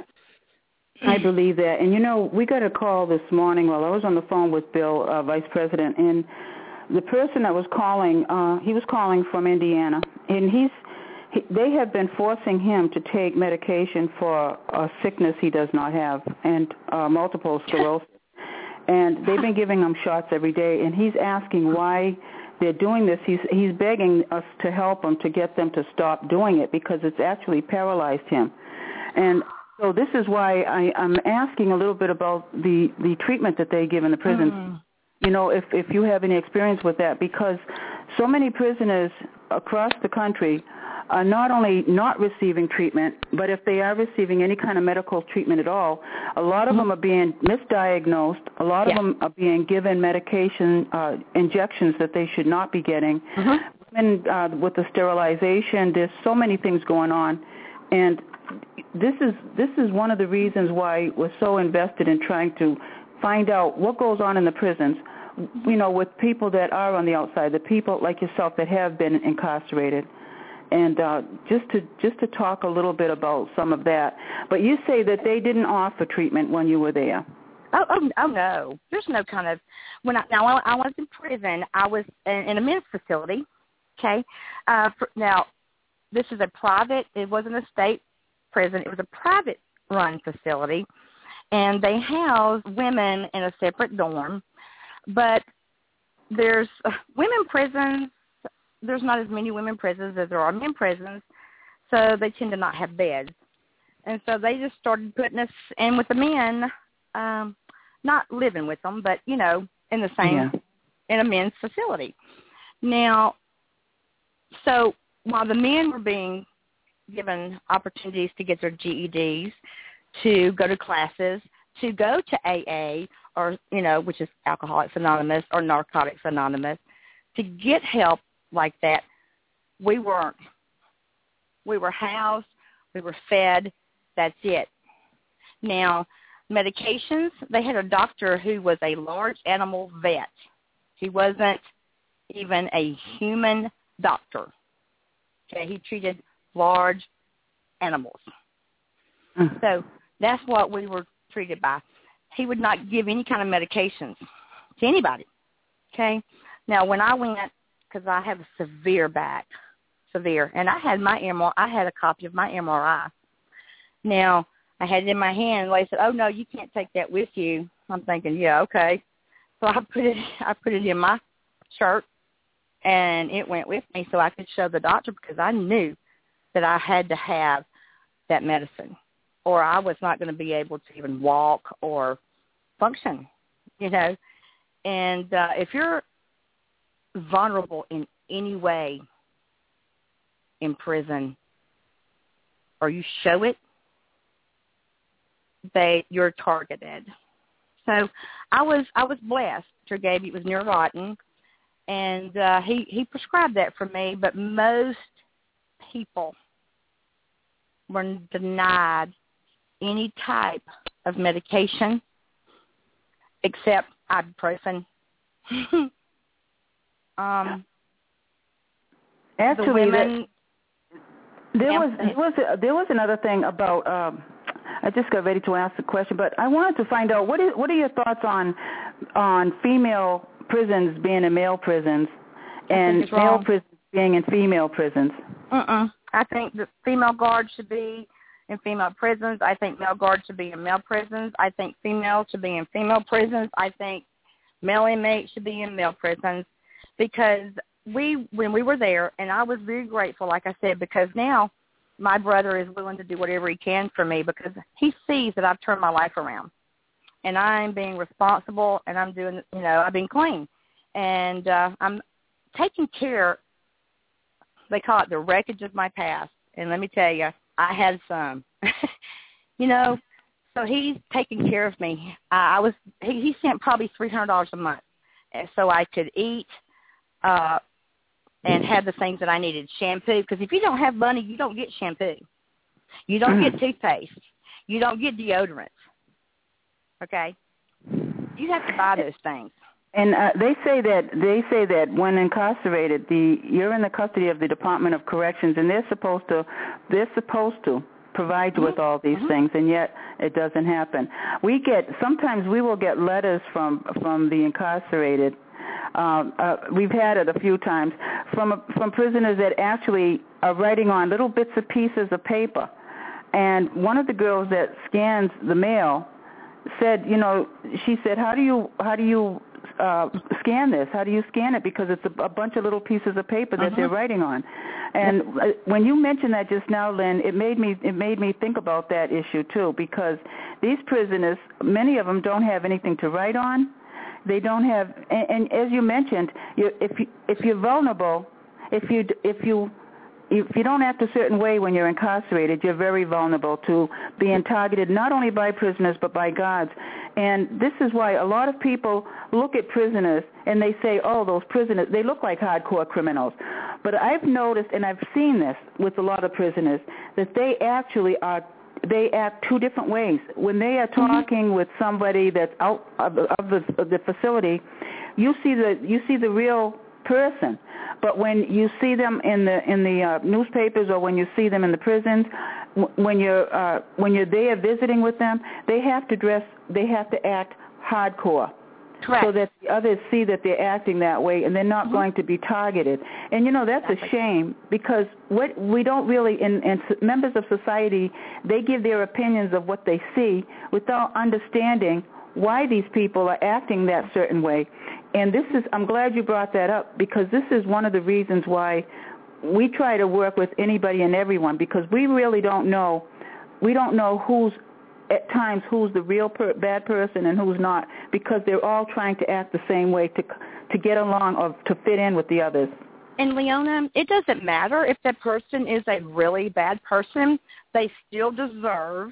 I believe that. And, you know, we got a call this morning while I was on the phone with Bill, uh, Vice President, and the person that was calling, uh, he was calling from Indiana, and he's he, they have been forcing him to take medication for a sickness he does not have, and uh, multiple sclerosis. And they've been giving him shots every day, and he's asking why they're doing this. He's he's begging us to help him to get them to stop doing it because it's actually paralyzed him. And so this is why I, I'm asking a little bit about the, the treatment that they give in the prisons. Mm. You know, if, if you have any experience with that, because so many prisoners across the country are not only not receiving treatment, but if they are receiving any kind of medical treatment at all, a lot of mm-hmm. them are being misdiagnosed. A lot yeah. of them are being given medication, uh, injections that they should not be getting. Mm-hmm. And uh, with the sterilization, there's so many things going on. And this is this is one of the reasons why we're so invested in trying to find out what goes on in the prisons, you know, with people that are on the outside, the people like yourself that have been incarcerated. And uh, just to just to talk a little bit about some of that. But you say that they didn't offer treatment when you were there. Oh, oh, oh no. There's no kind of when I now I was in prison. I was in, in a men's facility. Okay. Uh, for, now, this is a private. It wasn't a state prison. It was a private run facility, and they house women in a separate dorm. But there's uh, women prisons. There's not as many women prisons as there are men prisons, so they tend to not have beds. And so they just started putting us in with the men, um, not living with them, but, you know, in the same, yeah. in a men's facility. Now, so while the men were being given opportunities to get their G E Ds, to go to classes, to go to A A, or, you know, which is Alcoholics Anonymous or Narcotics Anonymous, to get help like that, we weren't. We were housed, we were fed, that's it. Now, medications, they had a doctor who was a large animal vet. He wasn't even a human doctor. Okay, he treated large animals. Mm. So that's what we were treated by. He would not give any kind of medications to anybody. Okay, now when I went, because I have a severe back, severe, and I had my M R I, I had a copy of my M R I. Now, I had it in my hand, and they said, "Oh no, you can't take that with you." I'm thinking, yeah, okay. So I put it, I put it in my shirt, and it went with me so I could show the doctor because I knew that I had to have that medicine, or I was not going to be able to even walk or function, you know. And uh, if you're vulnerable in any way in prison, or you show it, they you're targeted. So I was I was blessed. Doctor Gaby, it was near Rotten, and uh, he he prescribed that for me. But most people were denied any type of medication except ibuprofen. Um, Actually, the women, there, there was there was a, there was another thing about. Um, I just got ready to ask the question, but I wanted to find out what is what are your thoughts on on female prisons being in male prisons and male wrong. prisons being in female prisons. Mm-mm. I think the female guards should be in female prisons. I think male guards should be in male prisons. I think females should be in female prisons. I think male inmates should be in male prisons, because we, when we were there, and I was very grateful, like I said, because now my brother is willing to do whatever he can for me, because he sees that I've turned my life around, and I'm being responsible, and I'm doing, you know, I've been clean, and uh, I'm taking care. They call it the wreckage of my past, and let me tell you, I had some, you know. So he's taking care of me. I, I was he, he sent probably three hundred dollars a month, and so I could eat uh, and have the things that I needed. Shampoo, because if you don't have money, you don't get shampoo, you don't get toothpaste, you don't get deodorant. Okay, you have to buy those things. And uh, they say that they say that when incarcerated, the you're in the custody of the Department of Corrections, and they're supposed to they're supposed to provide you mm-hmm. with all these mm-hmm. things, and yet it doesn't happen. We get sometimes we will get letters from from the incarcerated. Um, uh, we've had it a few times from from prisoners that actually are writing on little bits of pieces of paper, and one of the girls that scans the mail said, you know, she said, how do you how do you Uh, scan this? How do you scan it? Because it's a, a bunch of little pieces of paper that uh-huh. they're writing on. And uh, when you mentioned that just now, Lynn, it made me it made me think about that issue too. Because these prisoners, many of them don't have anything to write on. They don't have, and, and as you mentioned, you, if you, if you're vulnerable, if you if you if you don't act a certain way when you're incarcerated, you're very vulnerable to being targeted not only by prisoners but by guards. And this is why a lot of people look at prisoners and they say, oh, those prisoners, they look like hardcore criminals. But I've noticed, and I've seen this with a lot of prisoners, that they actually are, they act two different ways. When they are talking mm-hmm. with somebody that's out of, of, the, of the facility, you see the you see the real person. But when you see them in the in the uh, newspapers, or when you see them in the prisons, w- when you're uh, when you're there visiting with them, they have to dress, they have to act hardcore, Correct. so that the others see that they're acting that way, and they're not mm-hmm. going to be targeted. And you know that's exactly. a shame, because what we don't really, in, in members of society, they give their opinions of what they see without understanding why these people are acting that certain way. And this is, I'm glad you brought that up, because this is one of the reasons why we try to work with anybody and everyone, because we really don't know, we don't know who's, at times, who's the real per, bad person and who's not, because they're all trying to act the same way to to get along or to fit in with the others. And Leona, it doesn't matter if that person is a really bad person, they still deserve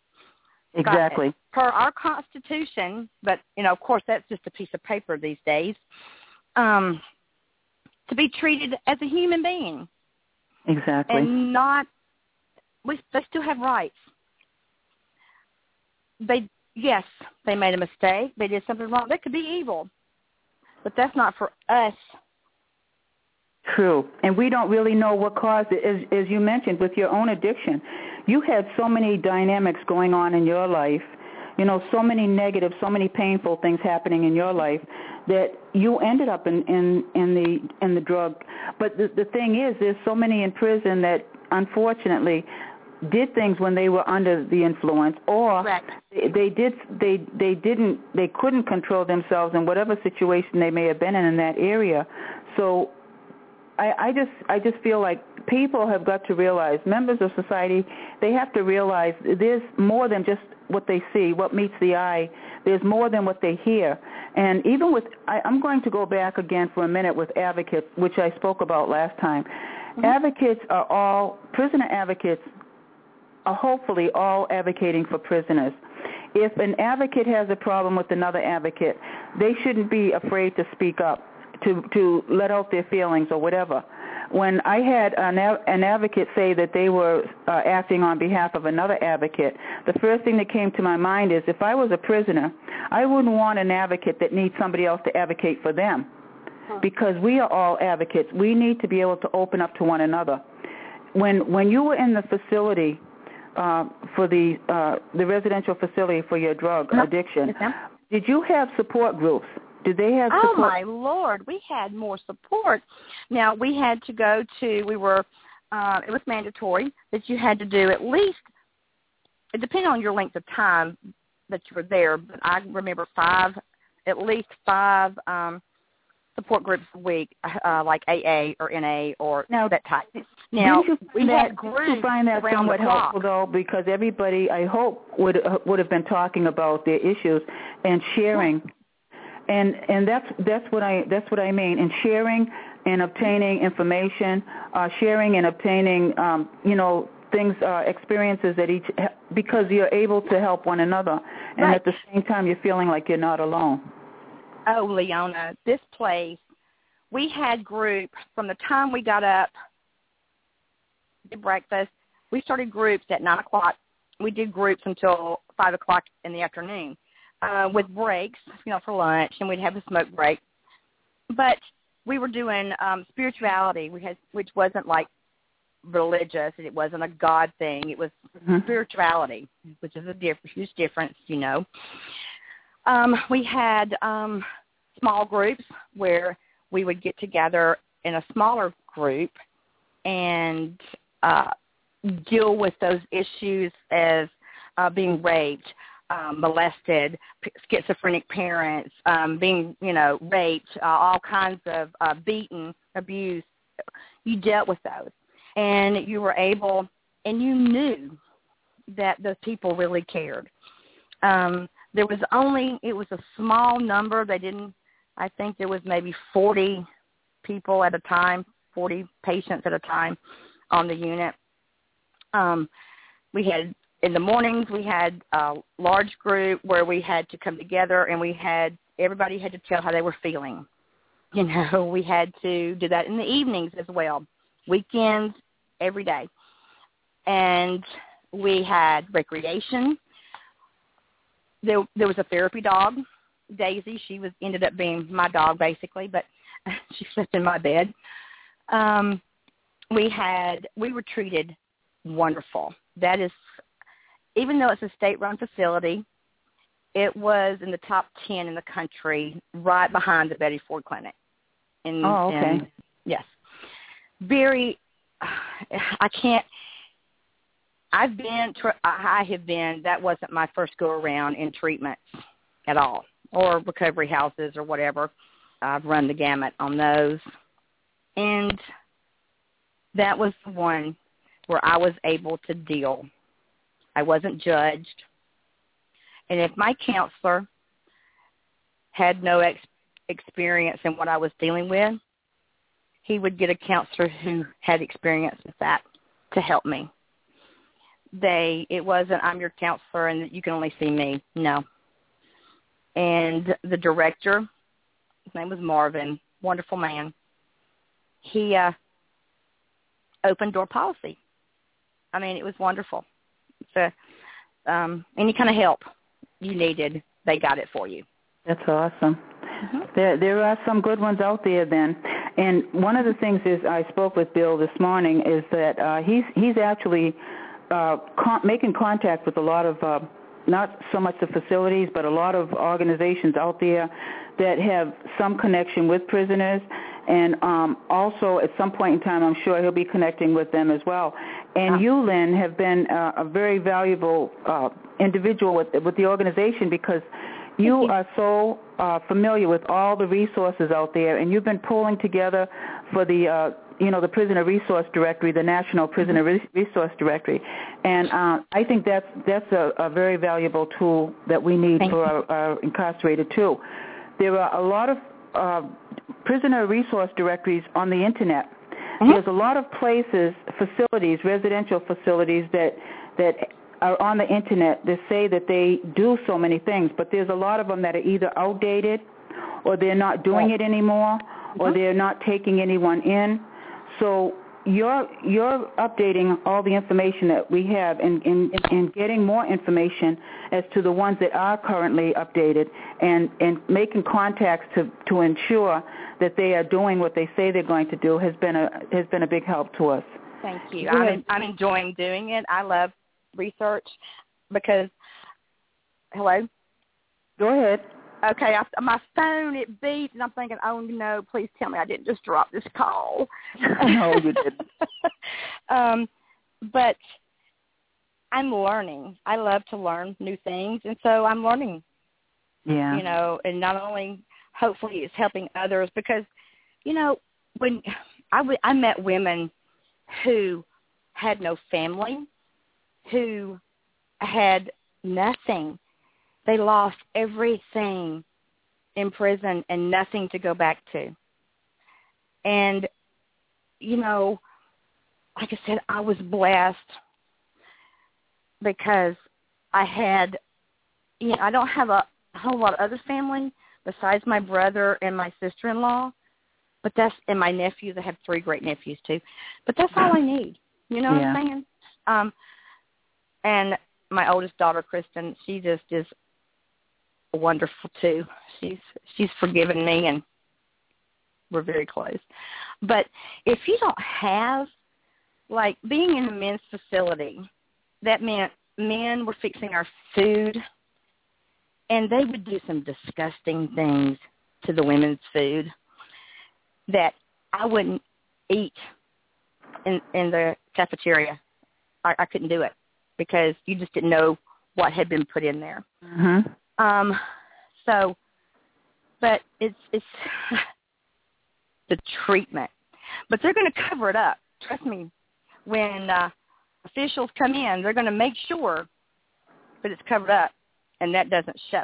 Exactly. But per our Constitution, but, you know, of course, that's just a piece of paper these days, um, to be treated as a human being. Exactly. And not, we, they still have rights. They, yes, they made a mistake. They did something wrong. They could be evil. But that's not for us. True. And we don't really know what caused it. As, as you mentioned, with your own addiction, you had so many dynamics going on in your life, you know, so many negative, so many painful things happening in your life that you ended up in, in, in the in the drug. But the, the thing is, there's so many in prison that, unfortunately, did things when they were under the influence, or they, they did they they didn't they couldn't control themselves in whatever situation they may have been in in that area. So I, I just I just feel like people have got to realize, members of society, they have to realize there's more than just what they see, what meets the eye. There's more than what they hear. And even with, I, I'm going to go back again for a minute with advocates, which I spoke about last time. Mm-hmm. Advocates are all, prisoner advocates are hopefully all advocating for prisoners. If an advocate has a problem with another advocate, they shouldn't be afraid to speak up, to, to let out their feelings or whatever. When I had an, an advocate say that they were uh, acting on behalf of another advocate, the first thing that came to my mind is, if I was a prisoner, I wouldn't want an advocate that needs somebody else to advocate for them, because we are all advocates. We need to be able to open up to one another. When when you were in the facility, uh, for the uh, the residential facility for your drug addiction, did you have support groups? Did they have Oh, support? my Lord. We had more support. Now, we had to go to, we were, uh, it was mandatory that you had to do at least, it depended on your length of time that you were there, but I remember five, at least five um, support groups a week, uh, like A A or N A or now, that type. Now, didn't you we that, had groups didn't you find that around somewhat the clock. helpful, though, because everybody, I hope, would uh, would have been talking about their issues and sharing. And and that's that's what I that's what I mean. And sharing and obtaining information, uh, sharing and obtaining, um, you know, things, uh, experiences that each, because you're able to help one another, and Right. at the same time you're feeling like you're not alone. Oh, Leona, this place, we had groups from the time we got up, did breakfast. We started groups at nine o'clock. We did groups until five o'clock in the afternoon. Uh, with breaks, you know, for lunch, and we'd have a smoke break. But we were doing um, spirituality, we had, which wasn't like religious, and it wasn't a God thing. It was mm-hmm. spirituality, which is a diff- huge difference, you know. Um, we had um, small groups where we would get together in a smaller group and uh, deal with those issues as uh, being raped, Um, molested, p- schizophrenic parents, um, being, you know, raped, uh, all kinds of uh, beaten, abused. You dealt with those. And you were able, and you knew that those people really cared. Um, there was only, it was a small number. They didn't, I think there was maybe forty people at a time, forty patients at a time on the unit. Um, we had In the mornings, we had a large group where we had to come together, and we had everybody had to tell how they were feeling. You know, we had to do that in the evenings as well, weekends, every day. And we had recreation. There, there was a therapy dog, Daisy. She was ended up being my dog basically, but she slept in my bed. Um, we had we were treated wonderful. That is. Even though it's a state-run facility, it was in the top ten in the country, right behind the Betty Ford Clinic. In, oh, okay. In, yes. Very, I can't, I've been, I have been, that wasn't my first go-around in treatment at all, or recovery houses or whatever. I've run the gamut on those. And that was the one where I was able to deal. I wasn't judged. And if my counselor had no ex- experience in what I was dealing with, he would get a counselor who had experience with that to help me. They, it wasn't, I'm your counselor and you can only see me. No. And the director, his name was Marvin, wonderful man. He uh, opened door policy. I mean, it was wonderful. So, um, any kind of help you needed, they got it for you. That's awesome. Mm-hmm. There, there are some good ones out there then. And one of the things is I spoke with Bill this morning is that uh, he's he's actually uh, con- making contact with a lot of uh, not so much the facilities, but a lot of organizations out there that have some connection with prisoners. And um, also, at some point in time, I'm sure he'll be connecting with them as well. And you, Lynn, have been uh, a very valuable uh, individual with, with the organization because you are so uh, familiar with all the resources out there, and you've been pulling together for the, uh, you know, the Prisoner Resource Directory, the National Prisoner mm-hmm. Resource Directory. And uh, I think that's that's a, a very valuable tool that we need Thank for our, our incarcerated, too. There are a lot of uh, prisoner resource directories on the Internet. Mm-hmm. There's a lot of places, facilities, residential facilities that that are on the Internet that say that they do so many things, but there's a lot of them that are either outdated or they're not doing right. it anymore or mm-hmm. they're not taking anyone in. So you're you're updating all the information that we have and, and, and getting more information as to the ones that are currently updated and, and making contacts to, to ensure that they are doing what they say they're going to do has been a has been a big help to us. Thank you. I'm, I'm enjoying doing it. I love research because, hello? Go ahead. Okay, I, my phone, it beeps, and I'm thinking, oh, no, please tell me I didn't just drop this call. No, you didn't. um, but I'm learning. I love to learn new things, and so I'm learning. Yeah. You know, and not only hopefully it's helping others because, you know, when I, w- I met women who had no family, who had nothing. They lost everything in prison and nothing to go back to. And, you know, like I said, I was blessed because I had, you know, I don't have a, a whole lot of other family besides my brother and my sister-in-law, but that's, and my nephews. I have three great nephews too, but that's all I need. You know yeah. what I'm saying? Um, and my oldest daughter, Kristen, she just is wonderful too. She's she's forgiven me, and we're very close. But if you don't have, like, being in a men's facility, that meant men were fixing our food, and they would do some disgusting things to the women's food that I wouldn't eat in in the cafeteria. I, I couldn't do it because you just didn't know what had been put in there. Mm-hmm. Um, so, but it's, it's the treatment, but they're going to cover it up. Trust me, when uh, officials come in, they're going to make sure that it's covered up, and that doesn't show.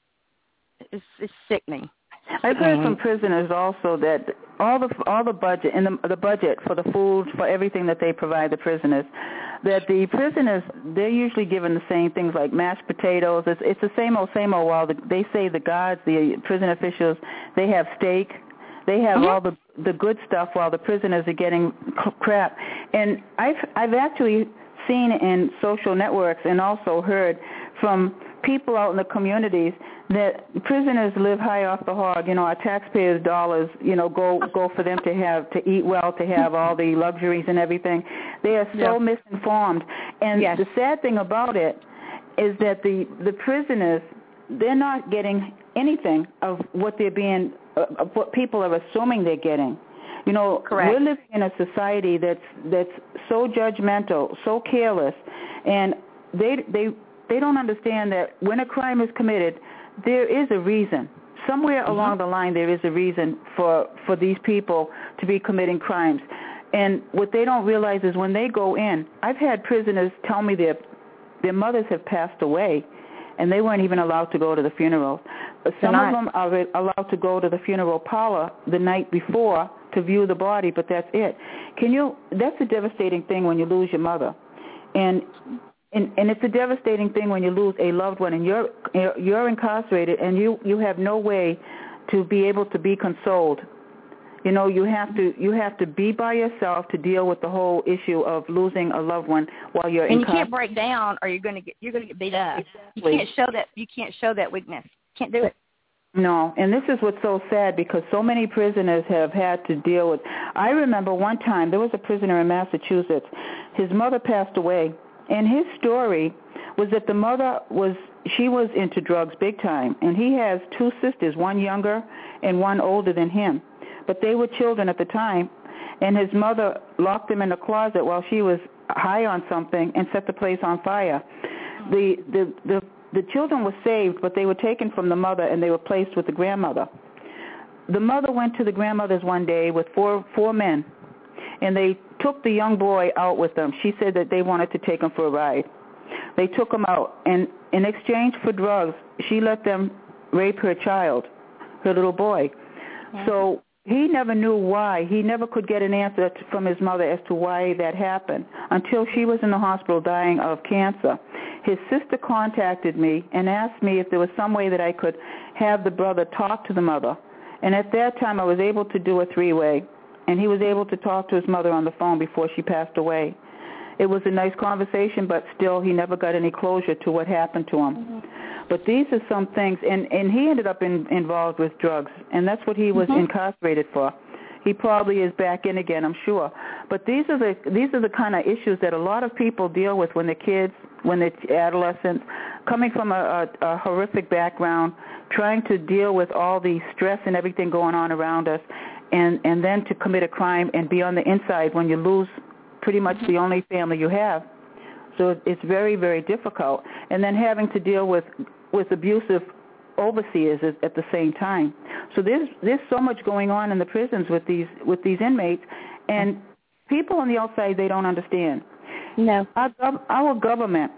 It's, it's sickening. I've heard from prisoners also that all the all the budget in the the budget for the food, for everything that they provide the prisoners, that the prisoners, they're usually given the same things like mashed potatoes. It's, it's the same old same old. While the, they say the guards, the prison officials, they have steak, they have mm-hmm. all the the good stuff, while the prisoners are getting crap. And I've I've actually seen in social networks and also heard from people out in the communities that prisoners live high off the hog. You know, our taxpayers' dollars, you know, go go for them to have, to eat well, to have all the luxuries and everything. They are so yeah. misinformed. And yes. the sad thing about it is that the, the prisoners, they're not getting anything of what they're being, of what people are assuming they're getting. You know, Correct. We're living in a society that's that's so judgmental, so careless, and they they they don't understand that when a crime is committed, there is a reason. Somewhere mm-hmm. along the line, there is a reason for, for these people to be committing crimes. And what they don't realize is when they go in, I've had prisoners tell me their their mothers have passed away, and they weren't even allowed to go to the funeral. Some of them are allowed to go to the funeral parlor the night before to view the body, but that's it. Can you? That's a devastating thing when you lose your mother, and. And, and it's a devastating thing when you lose a loved one and you're you're incarcerated and you, you have no way to be able to be consoled. You know, you have to you have to be by yourself to deal with the whole issue of losing a loved one while you're and incarcerated. And you can't break down, or you're going to get you're going to get beat up. Exactly. You can't show that you can't show that weakness. Can't do it. No, and this is what's so sad because so many prisoners have had to deal with. I remember one time there was a prisoner in Massachusetts. His mother passed away. And his story was that the mother was, she was into drugs big time. And he has two sisters, one younger and one older than him. But they were children at the time. And his mother locked them in a closet while she was high on something and set the place on fire. The, the, the, the children were saved, but they were taken from the mother and they were placed with the grandmother. The mother went to the grandmother's one day with four, four men. And they took the young boy out with them. She said that they wanted to take him for a ride. They took him out, and in exchange for drugs, she let them rape her child, her little boy. Mm-hmm. So he never knew why. He never could get an answer from his mother as to why that happened until she was in the hospital dying of cancer. His sister contacted me and asked me if there was some way that I could have the brother talk to the mother. And at that time, I was able to do a three-way. And he was able to talk to his mother on the phone before she passed away. It was a nice conversation, but still he never got any closure to what happened to him. Mm-hmm. But these are some things, and, and he ended up in, involved with drugs, and that's what he was mm-hmm. incarcerated for. He probably is back in again, I'm sure. But these are the these are the kind of issues that a lot of people deal with when they're kids when they're adolescents, coming from a, a, a horrific background, trying to deal with all the stress and everything going on around us, and, and then to commit a crime and be on the inside when you lose pretty much the only family you have. So it's very, very difficult. And then having to deal with, with abusive overseers at the same time. So there's there's so much going on in the prisons with these with these inmates, and people on the outside, they don't understand. No. Our, our government,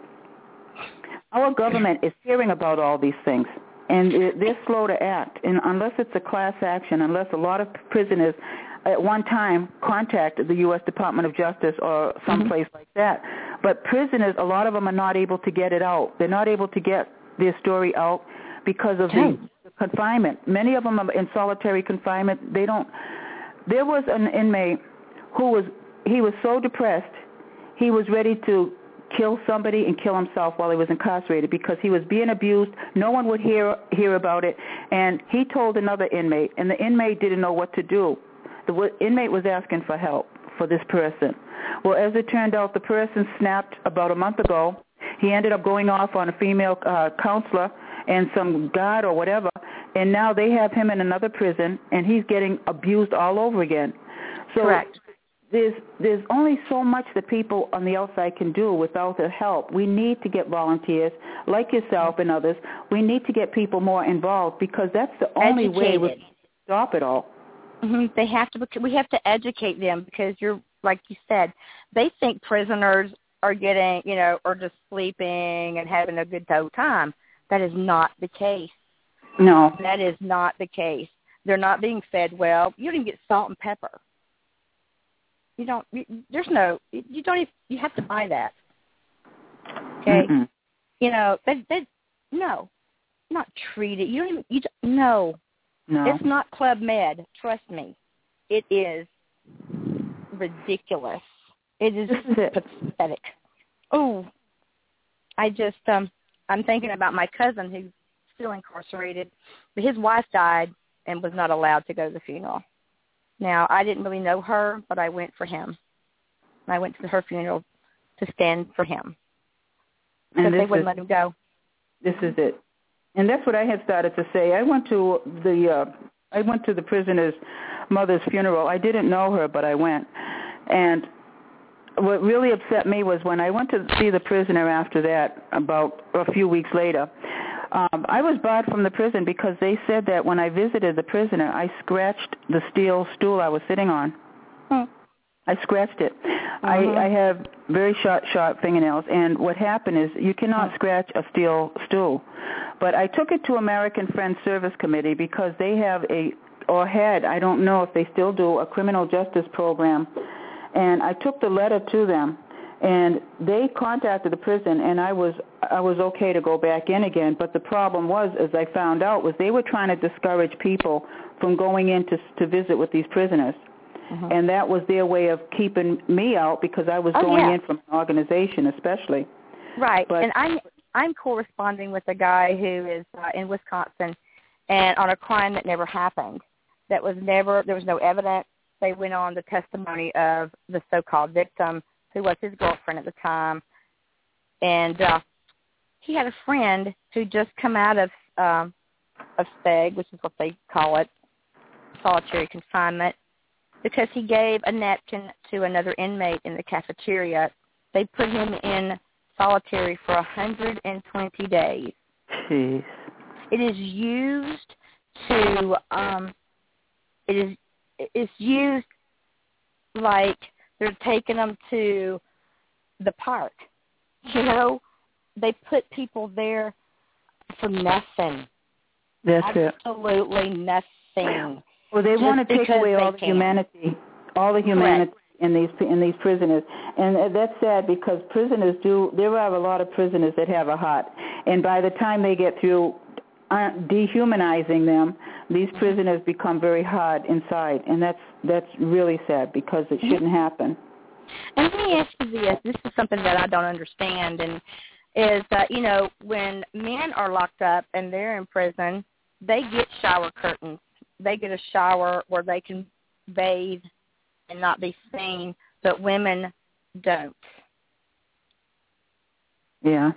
our government is hearing about all these things, and they're slow to act. And unless it's a class action, unless a lot of prisoners at one time contact the U S Department of Justice or someplace mm-hmm. like that. But prisoners, a lot of them are not able to get it out. They're not able to get their story out because of the, the confinement. Many of them are in solitary confinement. They don't. There was an inmate who was, he was so depressed, he was ready to kill somebody and kill himself while he was incarcerated because he was being abused. No one would hear hear about it. And he told another inmate, and the inmate didn't know what to do. The inmate was asking for help for this person. Well, as it turned out, the person snapped about a month ago. He ended up going off on a female uh, counselor and some guard or whatever, and now they have him in another prison, and he's getting abused all over again. So Correct. There's there's only so much that people on the outside can do without their help. We need to get volunteers like yourself and others. We need to get people more involved because that's the only Educated. way we can stop it all. Mm-hmm. They have to. We have to educate them because you're like you said. They think prisoners are getting, you know, are just sleeping and having a good old time. That is not the case. No, that is not the case. They're not being fed well. You don't even get salt and pepper. You don't. You, there's no. You don't. Even, you have to buy that. Okay. Mm-mm. You know. That. That. No. Not treated. You don't even. You don't, no. No. It's not Club Med. Trust me. It is ridiculous. It is pathetic. Oh, I just um, I'm thinking about my cousin who's still incarcerated, but his wife died and was not allowed to go to the funeral. Now, I didn't really know her, but I went for him. I went to her funeral to stand for him because they wouldn't is, let him go. This is it, and that's what I had started to say. I went to the uh, I went to the prisoner's mother's funeral. I didn't know her, but I went, and what really upset me was when I went to see the prisoner after that, about a few weeks later. Um, I was barred from the prison because they said that when I visited the prisoner, I scratched the steel stool I was sitting on. Hmm. I scratched it. Uh-huh. I, I have very sharp, sharp fingernails, and what happened is you cannot scratch a steel stool. But I took it to American Friends Service Committee because they have a, or had, I don't know if they still do, a criminal justice program. And I took the letter to them, and they contacted the prison, and I was I was okay to go back in again. But the problem was, as I found out, was they were trying to discourage people from going in to, to visit with these prisoners. Uh-huh. And that was their way of keeping me out because I was oh, going yeah. in from an organization especially. Right. But, and I'm, I'm corresponding with a guy who is uh, in Wisconsin and on a crime that never happened, that was never, there was no evidence. They went on the testimony of the so-called victim, who was his girlfriend at the time. And uh, he had a friend who just come out of um, of S P E G, which is what they call it, solitary confinement, because he gave a napkin to another inmate in the cafeteria. They put him in solitary for one hundred twenty days. Jeez. It is used to, um, it is it's used like they're taking them to the park. You know, they put people there for nothing. That's it. Absolutely nothing. Well, they Just want to take away all the can. humanity, all the humanity Correct. in these in these prisoners, and that's sad because prisoners do. There are a lot of prisoners that have a heart, and by the time they get through uh, dehumanizing them, these prisoners become very hard inside, and that's that's really sad because it shouldn't happen. And let me ask you this. This is something that I don't understand, and is that, you know, when men are locked up and they're in prison, they get shower curtains. They get a shower where they can bathe and not be seen, but women don't. Yeah.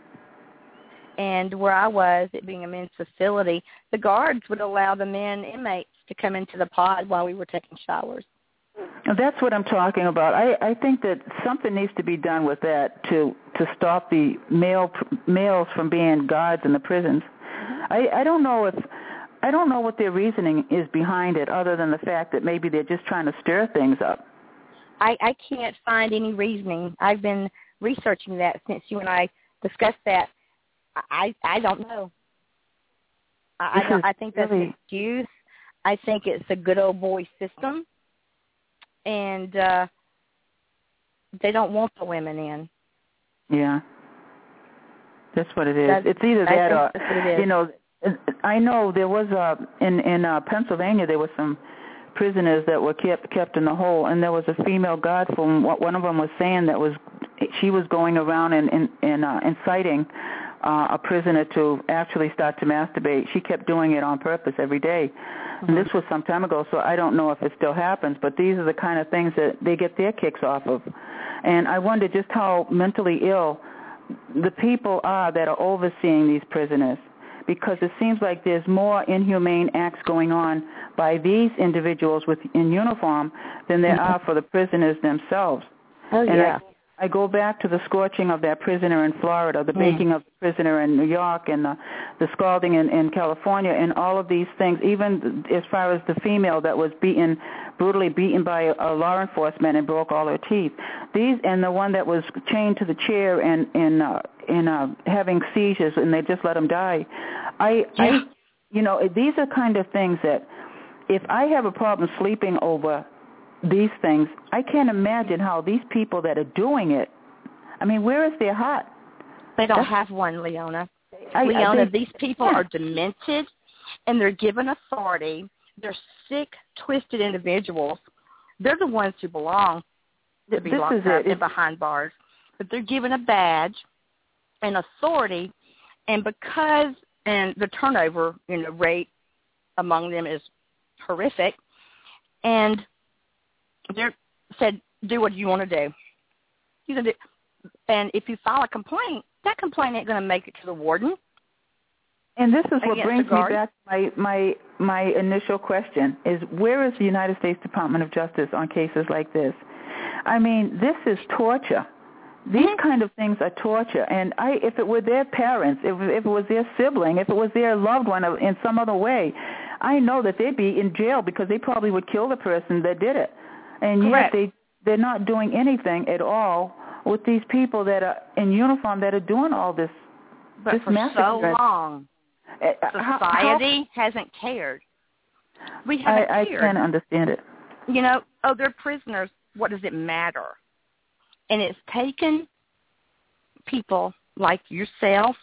And where I was, it being a men's facility, the guards would allow the men inmates to come into the pod while we were taking showers. That's what I'm talking about. I, I think that something needs to be done with that to to stop the male males from being guards in the prisons. Mm-hmm. I, I don't know if I don't know what their reasoning is behind it, other than the fact that maybe they're just trying to stir things up. I, I can't find any reasoning. I've been researching that since you and I discussed that. I I don't know. I I, don't, I think that's really an excuse. I think it's a good old boy system, and uh, they don't want the women in. Yeah, that's what it is. That's, it's either I that or that's what it is. You know. I know there was a in in uh, Pennsylvania there were some prisoners that were kept kept in the hole, and there was a female guard from what one of them was saying that was she was going around and and, and uh, inciting uh, a prisoner to actually start to masturbate. She kept doing it on purpose every day. Mm-hmm. And this was some time ago, so I don't know if it still happens, but these are the kind of things that they get their kicks off of. And I wonder just how mentally ill the people are that are overseeing these prisoners, because it seems like there's more inhumane acts going on by these individuals with in uniform than there are for the prisoners themselves. Oh, and yeah. I, I go back to the scorching of that prisoner in Florida, the baking mm. of the prisoner in New York, and the, the scalding in, in California, and all of these things, even as far as the female that was beaten, brutally beaten by a, a law enforcement and broke all her teeth. These, and the one that was chained to the chair and, and uh, in uh, having seizures, and they just let him die. I, yeah. I, you know, these are kind of things that, if I have a problem sleeping over these things, I can't imagine how these people that are doing it, I mean, where is their heart? They don't That's, have one, Leona. I, Leona, they, these people yeah. are demented, and they're given authority. They're sick, twisted individuals. They're the ones who belong to be this locked is up it. and behind bars. But they're given a badge and authority, and because and the turnover, you know, rate among them is horrific, and they're said, do what you want to do. You know, and if you file a complaint, that complaint ain't going to make it to the warden. And this is what brings me back to my, my, my initial question, is where is the United States Department of Justice on cases like this? I mean, this is torture. These mm-hmm. kind of things are torture. And I, if it were their parents, if, if it was their sibling, if it was their loved one in some other way, I know that they'd be in jail because they probably would kill the person that did it. And Correct. yet they, they're not doing anything at all with these people that are in uniform that are doing all this, but this for massacre. so long, society how, hasn't cared. We haven't I, cared. I can't understand it. You know, oh, they're prisoners. What does it matter? And it's taken people like yourself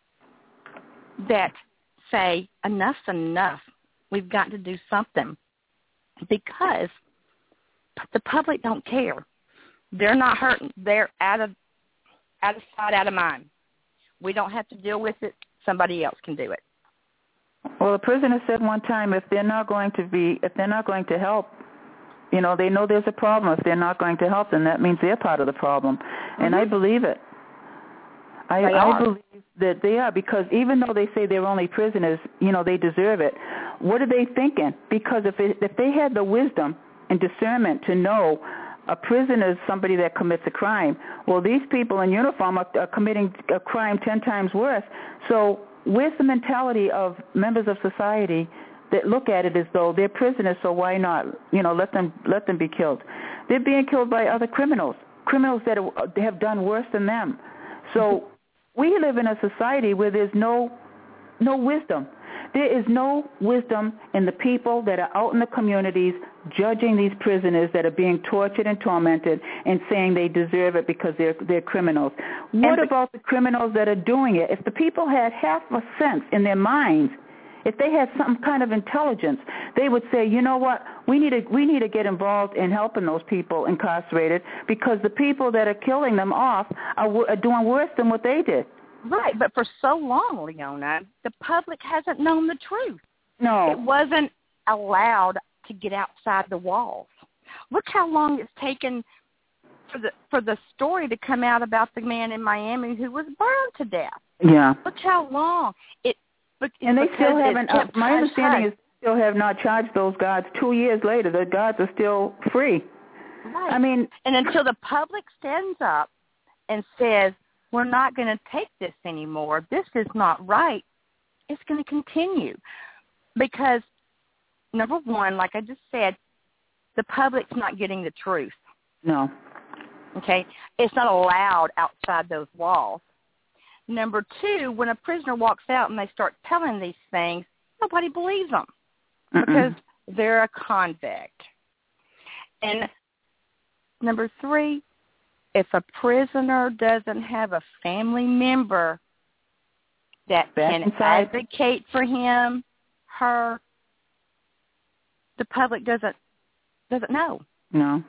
that say, enough's enough. We've got to do something. Because the public don't care. They're not hurting. They're out of out of sight, out of mind. We don't have to deal with it. Somebody else can do it. Well, the prisoner said one time, if they're not going to be, if they're not going to help, you know, they know there's a problem. If they're not going to help, then that means they're part of the problem. Mm-hmm. And I believe it. I, I believe that they are, because even though they say they're only prisoners, you know, they deserve it. What are they thinking? Because if it, if they had the wisdom and discernment to know a prisoner is somebody that commits a crime, well, these people in uniform are, are committing a crime ten times worse. So where's the mentality of members of society that look at it as though they're prisoners, so why not, you know, let them let them be killed? They're being killed by other criminals, criminals that have done worse than them. So we live in a society where there's no no wisdom. There is no wisdom in the people that are out in the communities judging these prisoners that are being tortured and tormented and saying they deserve it because they're they're criminals. What about the criminals that are doing it? If the people had half a sense in their minds, if they had some kind of intelligence, they would say, you know what, we need to we need to get involved in helping those people incarcerated, because the people that are killing them off are, are doing worse than what they did. Right, but for so long, Leona, the public hasn't known the truth. No. It wasn't allowed to get outside the walls. Look how long it's taken for the for the story to come out about the man in Miami who was burned to death. Yeah. Look how long it. But and they still haven't. Uh, my hush, understanding hush. is still have not charged those guards. Two years later, the guards are still free. Right. I mean, and until the public stands up and says we're not going to take this anymore, this is not right, it's going to continue because number one, like I just said, the public's not getting the truth. No. Okay? It's not allowed outside those walls. Number two, when a prisoner walks out and they start telling these things, nobody believes them Mm-mm. because they're a convict. And number three, if a prisoner doesn't have a family member that Back can inside. advocate for him, her, the public doesn't doesn't know. No,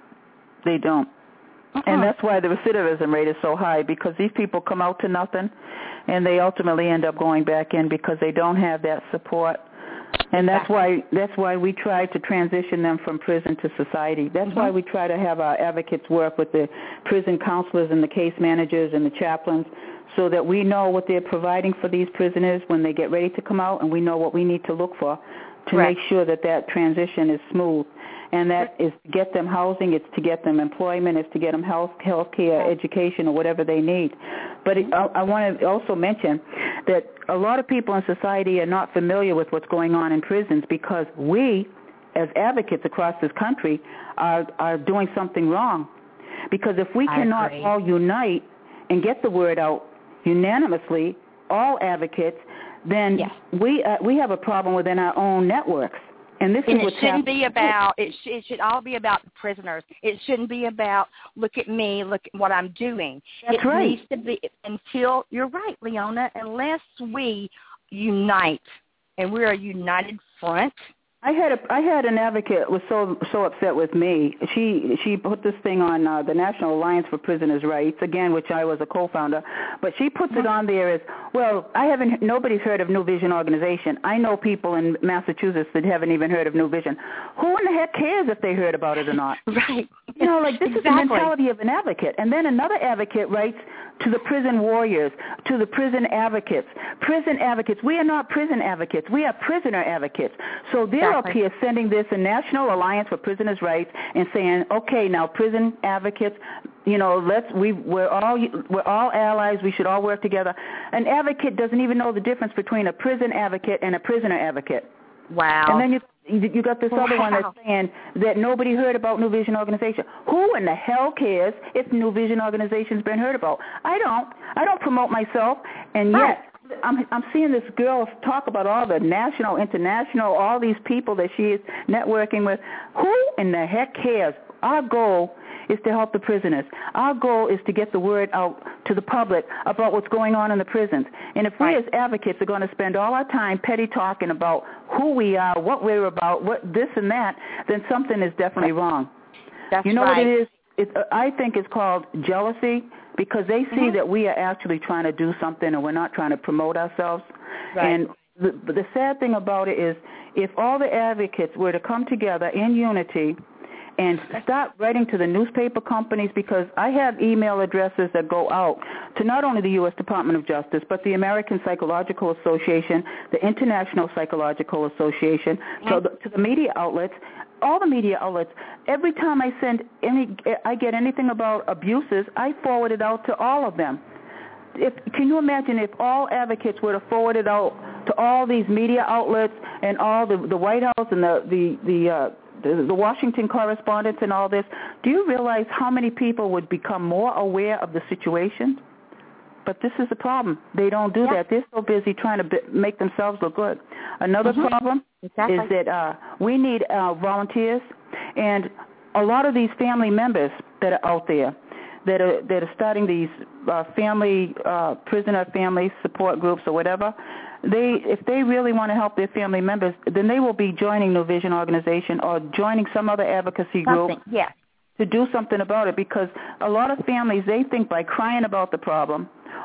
they don't. Uh-uh. And that's why the recidivism rate is so high, because these people come out to nothing, and they ultimately end up going back in because they don't have that support. And that's why that's why we try to transition them from prison to society. That's mm-hmm. why we try to have our advocates work with the prison counselors and the case managers and the chaplains, so that we know what they're providing for these prisoners when they get ready to come out, and we know what we need to look for to right. make sure that that transition is smooth. And that is to get them housing, it's to get them employment, it's to get them health, health care, education, or whatever they need. But it, I, I want to also mention that a lot of people in society are not familiar with what's going on in prisons, because we, as advocates across this country, are, are doing something wrong. Because if we I cannot agree. all unite and get the word out unanimously, all advocates, then yes. we uh, we have a problem within our own networks. And this and is it what's shouldn't happening. be about it. Sh- it should all be about the prisoners. It shouldn't be about look at me, look at what I'm doing. That's it right. needs to be until you're right, Leona. Unless we unite and we're a united front. I had a I had an advocate was so so upset with me. She she put this thing on uh, the National Alliance for Prisoners' Rights, again, which I was a co-founder. But she puts it on there as, well, I haven't nobody's heard of New Vision Organization. I know people in Massachusetts that haven't even heard of New Vision. Who in the heck cares if they heard about it or not? Right. You know, like this exactly. is the mentality of an advocate. And then another advocate writes to the prison warriors, to the prison advocates. Prison advocates. We are not prison advocates. We are prisoner advocates. So they're exactly. up here sending this a National Alliance for Prisoners' Rights and saying, okay, now prison advocates, you know, let's we we're all we're all allies. We should all work together. An advocate doesn't even know the difference between a prison advocate and a prisoner advocate. Wow. And then you you got this wow. other one that's saying that nobody heard about New Vision Organization. Who in the hell cares if New Vision Organization's been heard about? I don't. I don't promote myself, and right. yet I'm I'm seeing this girl talk about all the national, international, all these people that she is networking with. Who in the heck cares? Our goal is to help the prisoners. Our goal is to get the word out to the public about what's going on in the prisons. And if right. we as advocates are going to spend all our time petty talking about who we are, what we're about, what this and that, then something is definitely wrong. That's you know right. what it is? It, uh, I think it's called jealousy, because they see mm-hmm. that we are actually trying to do something and we're not trying to promote ourselves. Right. And the, the sad thing about it is, if all the advocates were to come together in unity and stop writing to the newspaper companies, because I have email addresses that go out to not only the U S Department of Justice, but the American Psychological Association, the International Psychological Association, mm-hmm. to, the, to the media outlets, all the media outlets. Every time I send any, I get anything about abuses, I forward it out to all of them. If, can you imagine if all advocates were to forward it out to all these media outlets and all the, the White House and the the the, uh, the the Washington correspondents and all this? Do you realize how many people would become more aware of the situation? But this is the problem. They don't do yeah. that. They're so busy trying to b- make themselves look good. Another mm-hmm. problem exactly. is that uh, we need uh, volunteers, and a lot of these family members that are out there that are that are starting these uh, family uh, prisoner family support groups or whatever, they if they really want to help their family members, then they will be joining New Vision Organization or joining some other advocacy group. Something. Yes. To do something about it, because a lot of families, they think by crying about the problem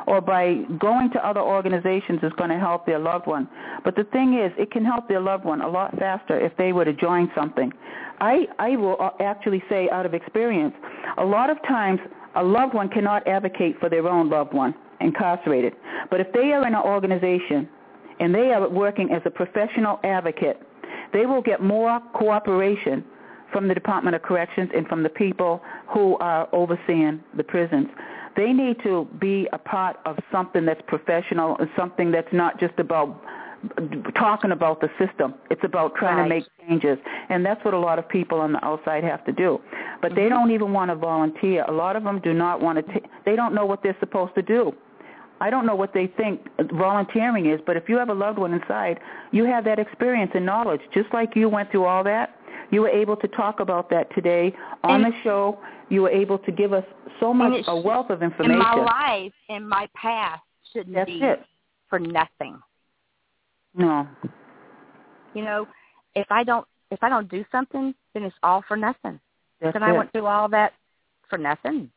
or by going to other organizations is going to help their loved one. But the thing is, it can help their loved one a lot faster if they were to join something. I, I will actually say out of experience, a lot of times a loved one cannot advocate for their own loved one incarcerated. But if they are in an organization and they are working as a professional advocate, they will get more cooperation from the Department of Corrections and from the people who are overseeing the prisons. They need to be a part of something that's professional and something that's not just about talking about the system. It's about trying right. to make changes, and that's what a lot of people on the outside have to do. But mm-hmm. they don't even want to volunteer. A lot of them do not want to. T- they don't know what they're supposed to do. I don't know what they think volunteering is, but if you have a loved one inside, you have that experience and knowledge. Just like you went through all that, you were able to talk about that today on and, the show. You were able to give us so much, a wealth of information. And my life and my past shouldn't That's be it. for nothing. No. You know, if I don't if I don't do something, then it's all for nothing. That's then it. I went through all that for nothing.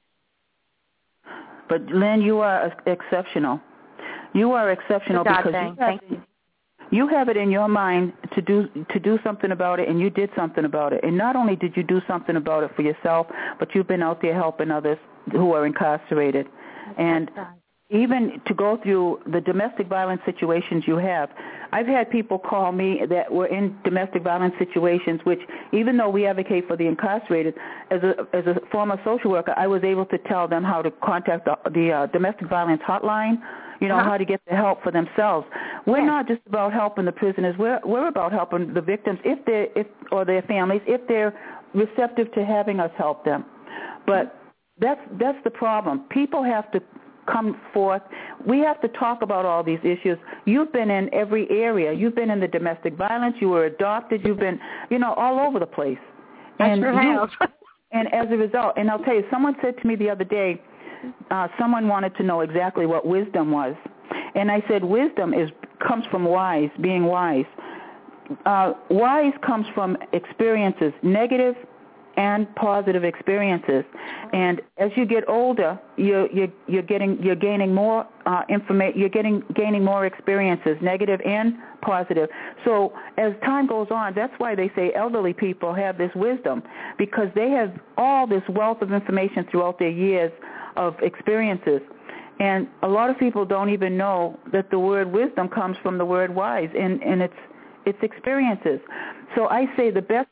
But Lynn, you are exceptional. You are exceptional God because thing. you have, Thank you. you have it in your mind to do to do something about it, and you did something about it. And not only did you do something about it for yourself, but you've been out there helping others who are incarcerated. And even to go through the domestic violence situations you have. I've had people call me that were in domestic violence situations, which even though we advocate for the incarcerated, as a as a former social worker, I was able to tell them how to contact the, the uh, domestic violence hotline, you know, uh-huh. how to get the help for themselves. We're yeah. not just about helping the prisoners. We're we're about helping the victims if they if or their families if they're receptive to having us help them. But that's that's the problem. People have to come forth. We have to talk about all these issues. You've been in every area. You've been in the domestic violence. You were adopted. You've been, you know, all over the place. And I sure have. You, and as a result, and I'll tell you, someone said to me the other day, uh, someone wanted to know exactly what wisdom was. And I said, wisdom is comes from wise, being wise. Uh, wise comes from experiences, negative and positive experiences, and as you get older, you're you're, you're getting you're gaining more uh, information. You're getting gaining more experiences, negative and positive. So as time goes on, that's why they say elderly people have this wisdom, because they have all this wealth of information throughout their years of experiences. And a lot of people don't even know that the word wisdom comes from the word wise, and and it's it's experiences. So I say the best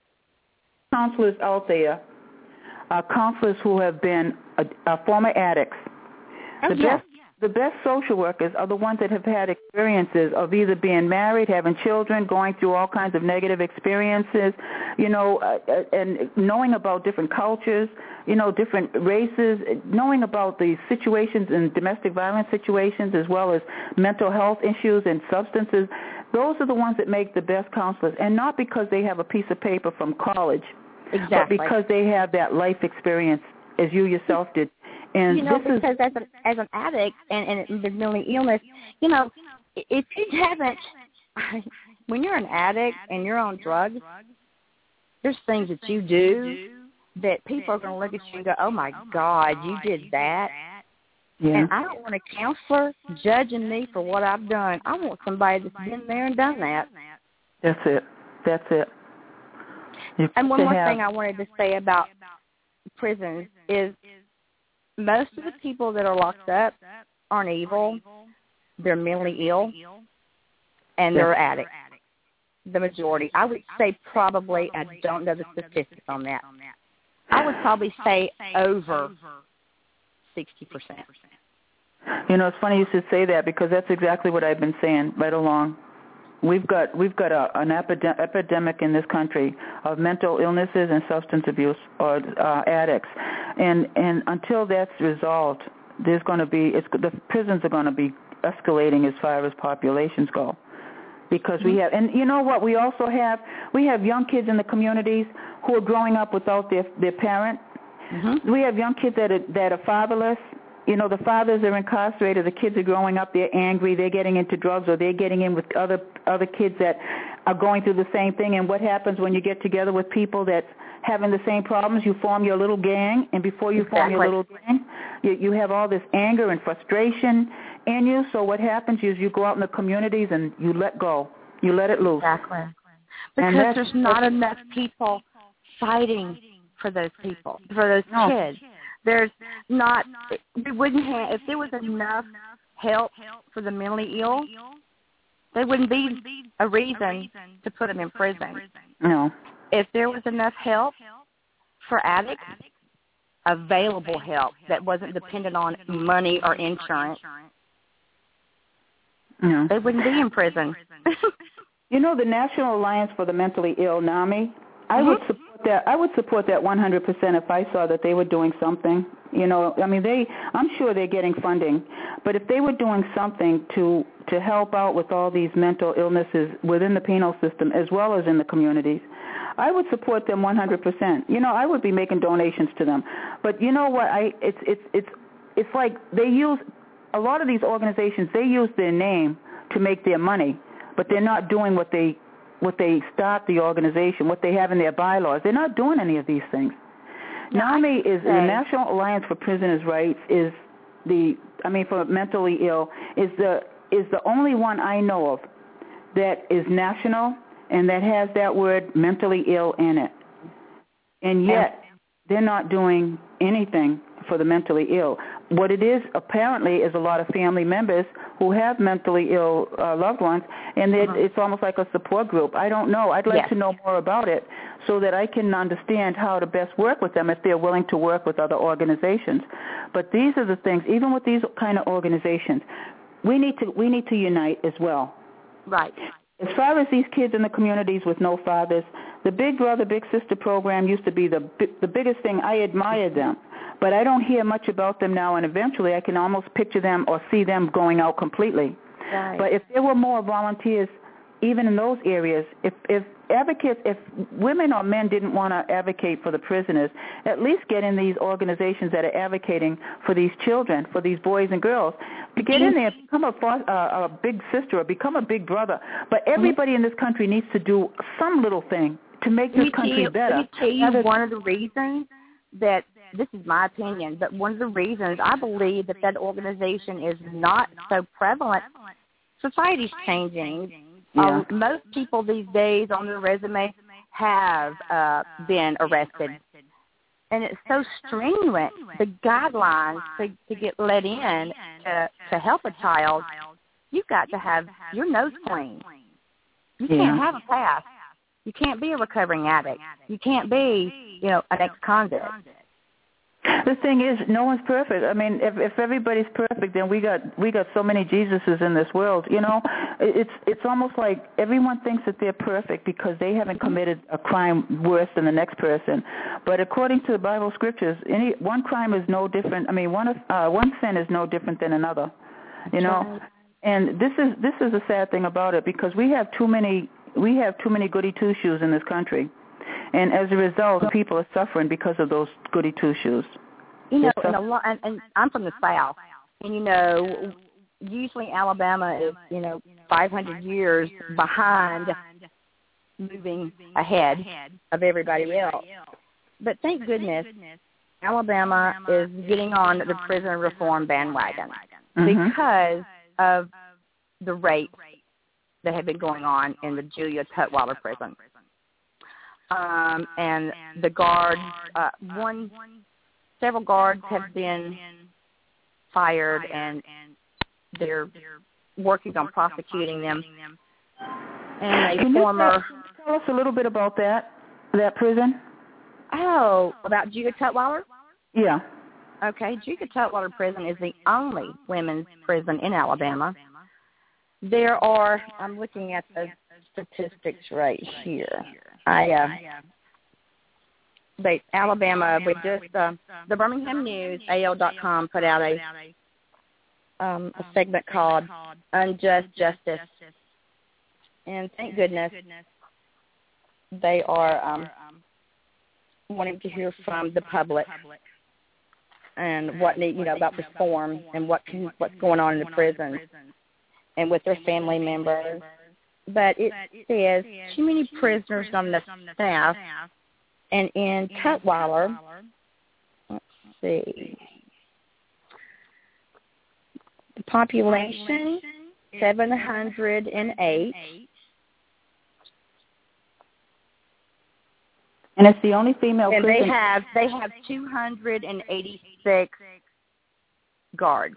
counselors out there are counselors who have been uh, uh, former addicts. Oh, the yeah. best the best social workers are the ones that have had experiences of either being married, having children, going through all kinds of negative experiences, you know, uh, and knowing about different cultures, you know, different races, knowing about the situations in domestic violence situations as well as mental health issues and substances. Those are the ones that make the best counselors, and not because they have a piece of paper from college, exactly. but because they have that life experience, as you yourself did. And you know, this because is, as an as an addict and, and the mental illness, you know, if you haven't, when you're an addict and you're on drugs, there's things that you do that people are going to look at you and go, "Oh my God, you did that." yeah. And I don't want a counselor judging me for what I've done. I want somebody that's been there and done that. That's it. That's it. You and one more have, thing I wanted to say about prisons is most of the people that are locked up aren't evil. They're mentally ill, and they're addicts. The majority. I would say probably, I don't know the statistics on that. I would probably say over sixty percent. You know, it's funny you should say that, because that's exactly what I've been saying right along. We've got we've got a, an epidem- epidemic in this country of mental illnesses and substance abuse or uh, addicts, and and until that's resolved, there's going to be it's, the prisons are going to be escalating as far as populations go, because we have and you know what we also have we have young kids in the communities who are growing up without their their parent. Mm-hmm. We have young kids that are that are fatherless. You know, the fathers are incarcerated, the kids are growing up, they're angry, they're getting into drugs, or they're getting in with other other kids that are going through the same thing. And what happens when you get together with people that's having the same problems? You form your little gang, and before you exactly. form your little gang, You, you have all this anger and frustration in you. So what happens is you go out in the communities and you let go. You let it loose. Exactly. Because there's not enough people fighting for those people, for those no. kids. There's not, we wouldn't have, if there was enough help for the mentally ill, there wouldn't be a reason to put them in prison. No. If there was enough help for addicts, available help that wasn't dependent on money or insurance, no. they wouldn't be in prison. You know, the National Alliance for the Mentally Ill, NAMI, I mm-hmm. would support that. I would support that one hundred percent if I saw that they were doing something. You know, I mean, they. I'm sure they're getting funding, but if they were doing something to to help out with all these mental illnesses within the penal system as well as in the communities, I would support them one hundred percent. You know, I would be making donations to them. But you know what? I it's it's it's it's like they use a lot of these organizations. They use their name to make their money, but they're not doing what they what they start the organization, what they have in their bylaws. They're not doing any of these things. No, NAMI is the National Alliance for Prisoners' Rights. Is the I mean for mentally ill is the is the only one I know of that is national and that has that word mentally ill in it. And yet they're not doing anything for the mentally ill. What it is apparently is a lot of family members who have mentally ill uh, loved ones, and uh-huh. it's almost like a support group. I don't know. I'd like yes. to know more about it so that I can understand how to best work with them if they're willing to work with other organizations. But these are the things, even with these kind of organizations, we need to we need to unite as well. Right. As far as these kids in the communities with no fathers, the Big Brother, Big Sister program used to be the the biggest thing. I admired them. But I don't hear much about them now, and eventually I can almost picture them or see them going out completely. Right. But if there were more volunteers, even in those areas, if, if advocates, if women or men didn't want to advocate for the prisoners, at least get in these organizations that are advocating for these children, for these boys and girls, to get in there, become a, uh, a big sister or become a big brother. But everybody in this country needs to do some little thing to make this country you, better. Let me tell you one of the reasons that, this is my opinion, but one of the reasons I believe that that organization is not so prevalent, society's changing. Yeah. Um, most people these days on their resume have uh, been arrested. And it's so strenuous, the guidelines to, to get let in to, to help a child, you've got to have your nose clean. You yeah. can't have a past. You can't be a recovering addict. You can't be, you know, an ex-convict. The thing is, no one's perfect. I mean, if if everybody's perfect, then we got we got so many Jesuses in this world. You know, it's it's almost like everyone thinks that they're perfect because they haven't committed a crime worse than the next person. But according to the Bible scriptures, any one crime is no different. I mean, one uh, one sin is no different than another. You know, and this is this is a sad thing about it because we have too many we have too many goody two shoes in this country. And as a result, people are suffering because of those goody two shoes. You know, and, a lot, and, and I'm from the South, and you know, usually Alabama is, you know, five hundred years behind moving ahead of everybody else. But thank goodness, Alabama is getting on the prison reform bandwagon mm-hmm. because of the rapes that have been going on in the Julia Tutwiler prison. Um, and the guards, uh, one, several guards have been fired, and they're working on prosecuting them. And a Can former, you tell us a little bit about that, that prison? Oh, about Julia Tutwiler? Yeah. Okay, Julia Tutwiler prison is the only women's prison in Alabama. There are, I'm looking at the statistics right here. I, uh, they, Alabama, we just, uh, the Birmingham News, A L dot com, put out a, um, a segment called Unjust Justice. And thank goodness they are um, wanting to hear from the public and what need, you know, about reform and what can, what's going on in the prisons and with their family members. But it says too many prisoners on the staff, and in Tutwiler, let's see, population, seven hundred eight. And it's the only female and prison. they have they have two hundred eighty-six guards.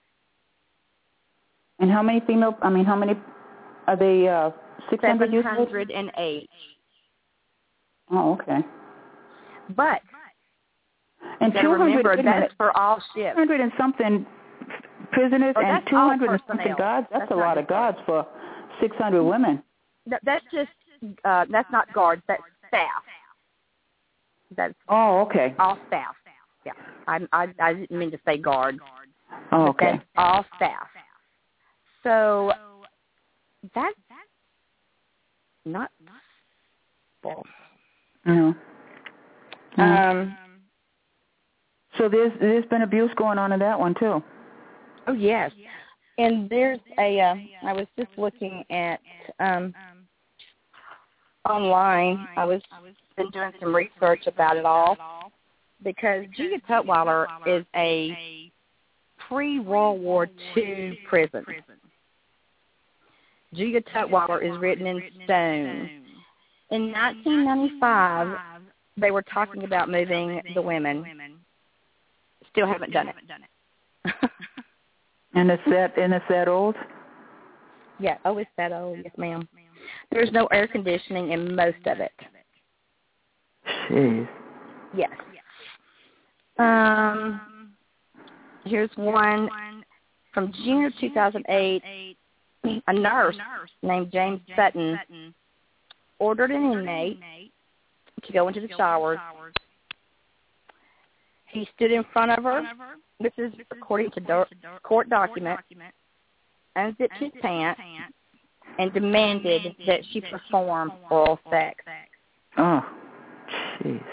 And how many female? I mean, how many are they? Uh, Six hundred. Seven hundred and eight. Oh, okay. But and two hundred. Remember, that's for all ships. Two hundred and something prisoners oh, and two hundred and something guards. That's, that's a lot of guards for six hundred women. That, that's just uh, that's not guards. That's staff. That's oh, okay. All staff. Yeah, I I, I didn't mean to say guards. Oh, okay. That's all staff. So that's not full. No. no. Um. So there's there's been abuse going on in that one too. Oh yes, and there's a. Uh, I was just looking at um, online. I was been doing some research about it all because Julia Tutwiler is a pre-World War Two prison. Julia Tutwiler is written in stone. In nineteen ninety-five, they were talking about moving the women. Still haven't done it. And it's that and it's that old? Yeah. Oh, it's that old. Yes, ma'am. There's no air conditioning in most of it. Jeez. Yes. Um. Here's one from June of two thousand eight. A nurse named James Sutton ordered an inmate to go into the showers. He stood in front of her. This is according to do- court document. Unzipped his pants and demanded that she perform oral sex. Oh, jeez.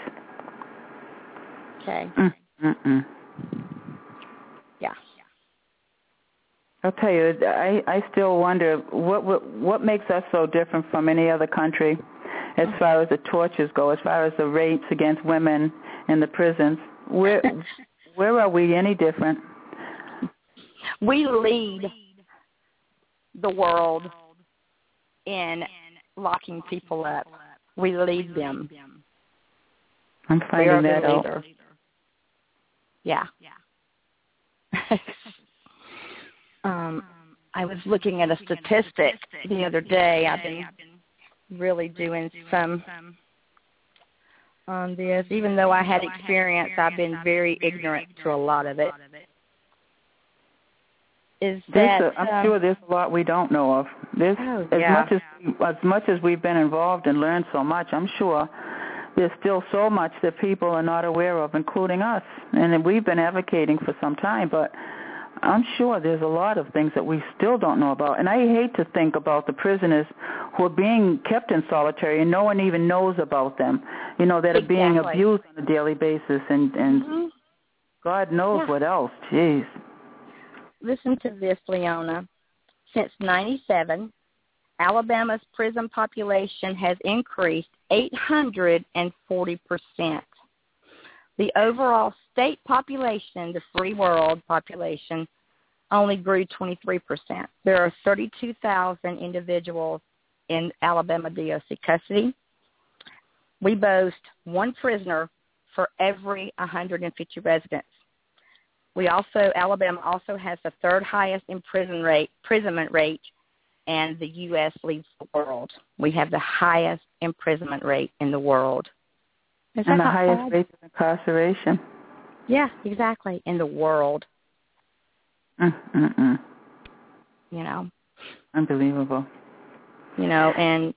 Okay. Mm-mm. Yeah. I'll tell you, I, I still wonder what, what what makes us so different from any other country as far as the tortures go, as far as the rapes against women in the prisons. Where where are we any different? We lead the world in locking people up. We lead them. I'm finding that out. Yeah. um, I was looking at a statistic the other day. I've been really doing some on this. Even though I had experience, I've been very ignorant to a lot of it. Is that a, I'm um, sure there's a lot we don't know of. There's oh, as yeah. much as as much as we've been involved and learned so much. I'm sure there's still so much that people are not aware of, including us. And we've been advocating for some time, but I'm sure there's a lot of things that we still don't know about. And I hate to think about the prisoners who are being kept in solitary and no one even knows about them, you know, that exactly. are being abused on a daily basis. And, and mm-hmm. God knows yeah. what else. Jeez. Listen to this, Leona. Since ninety-seven, Alabama's prison population has increased eight hundred forty percent. The overall state population, the free world population, only grew twenty-three percent. There are thirty-two thousand individuals in Alabama D O C custody. We boast one prisoner for every one hundred fifty residents. We also, Alabama also has the third highest imprison rate, imprisonment rate, and the U S leads the world. We have the highest imprisonment rate in the world. Is and the that highest bad? rate of incarceration. Yeah, exactly, in the world. Mm-mm-mm. You know. Unbelievable. You know, and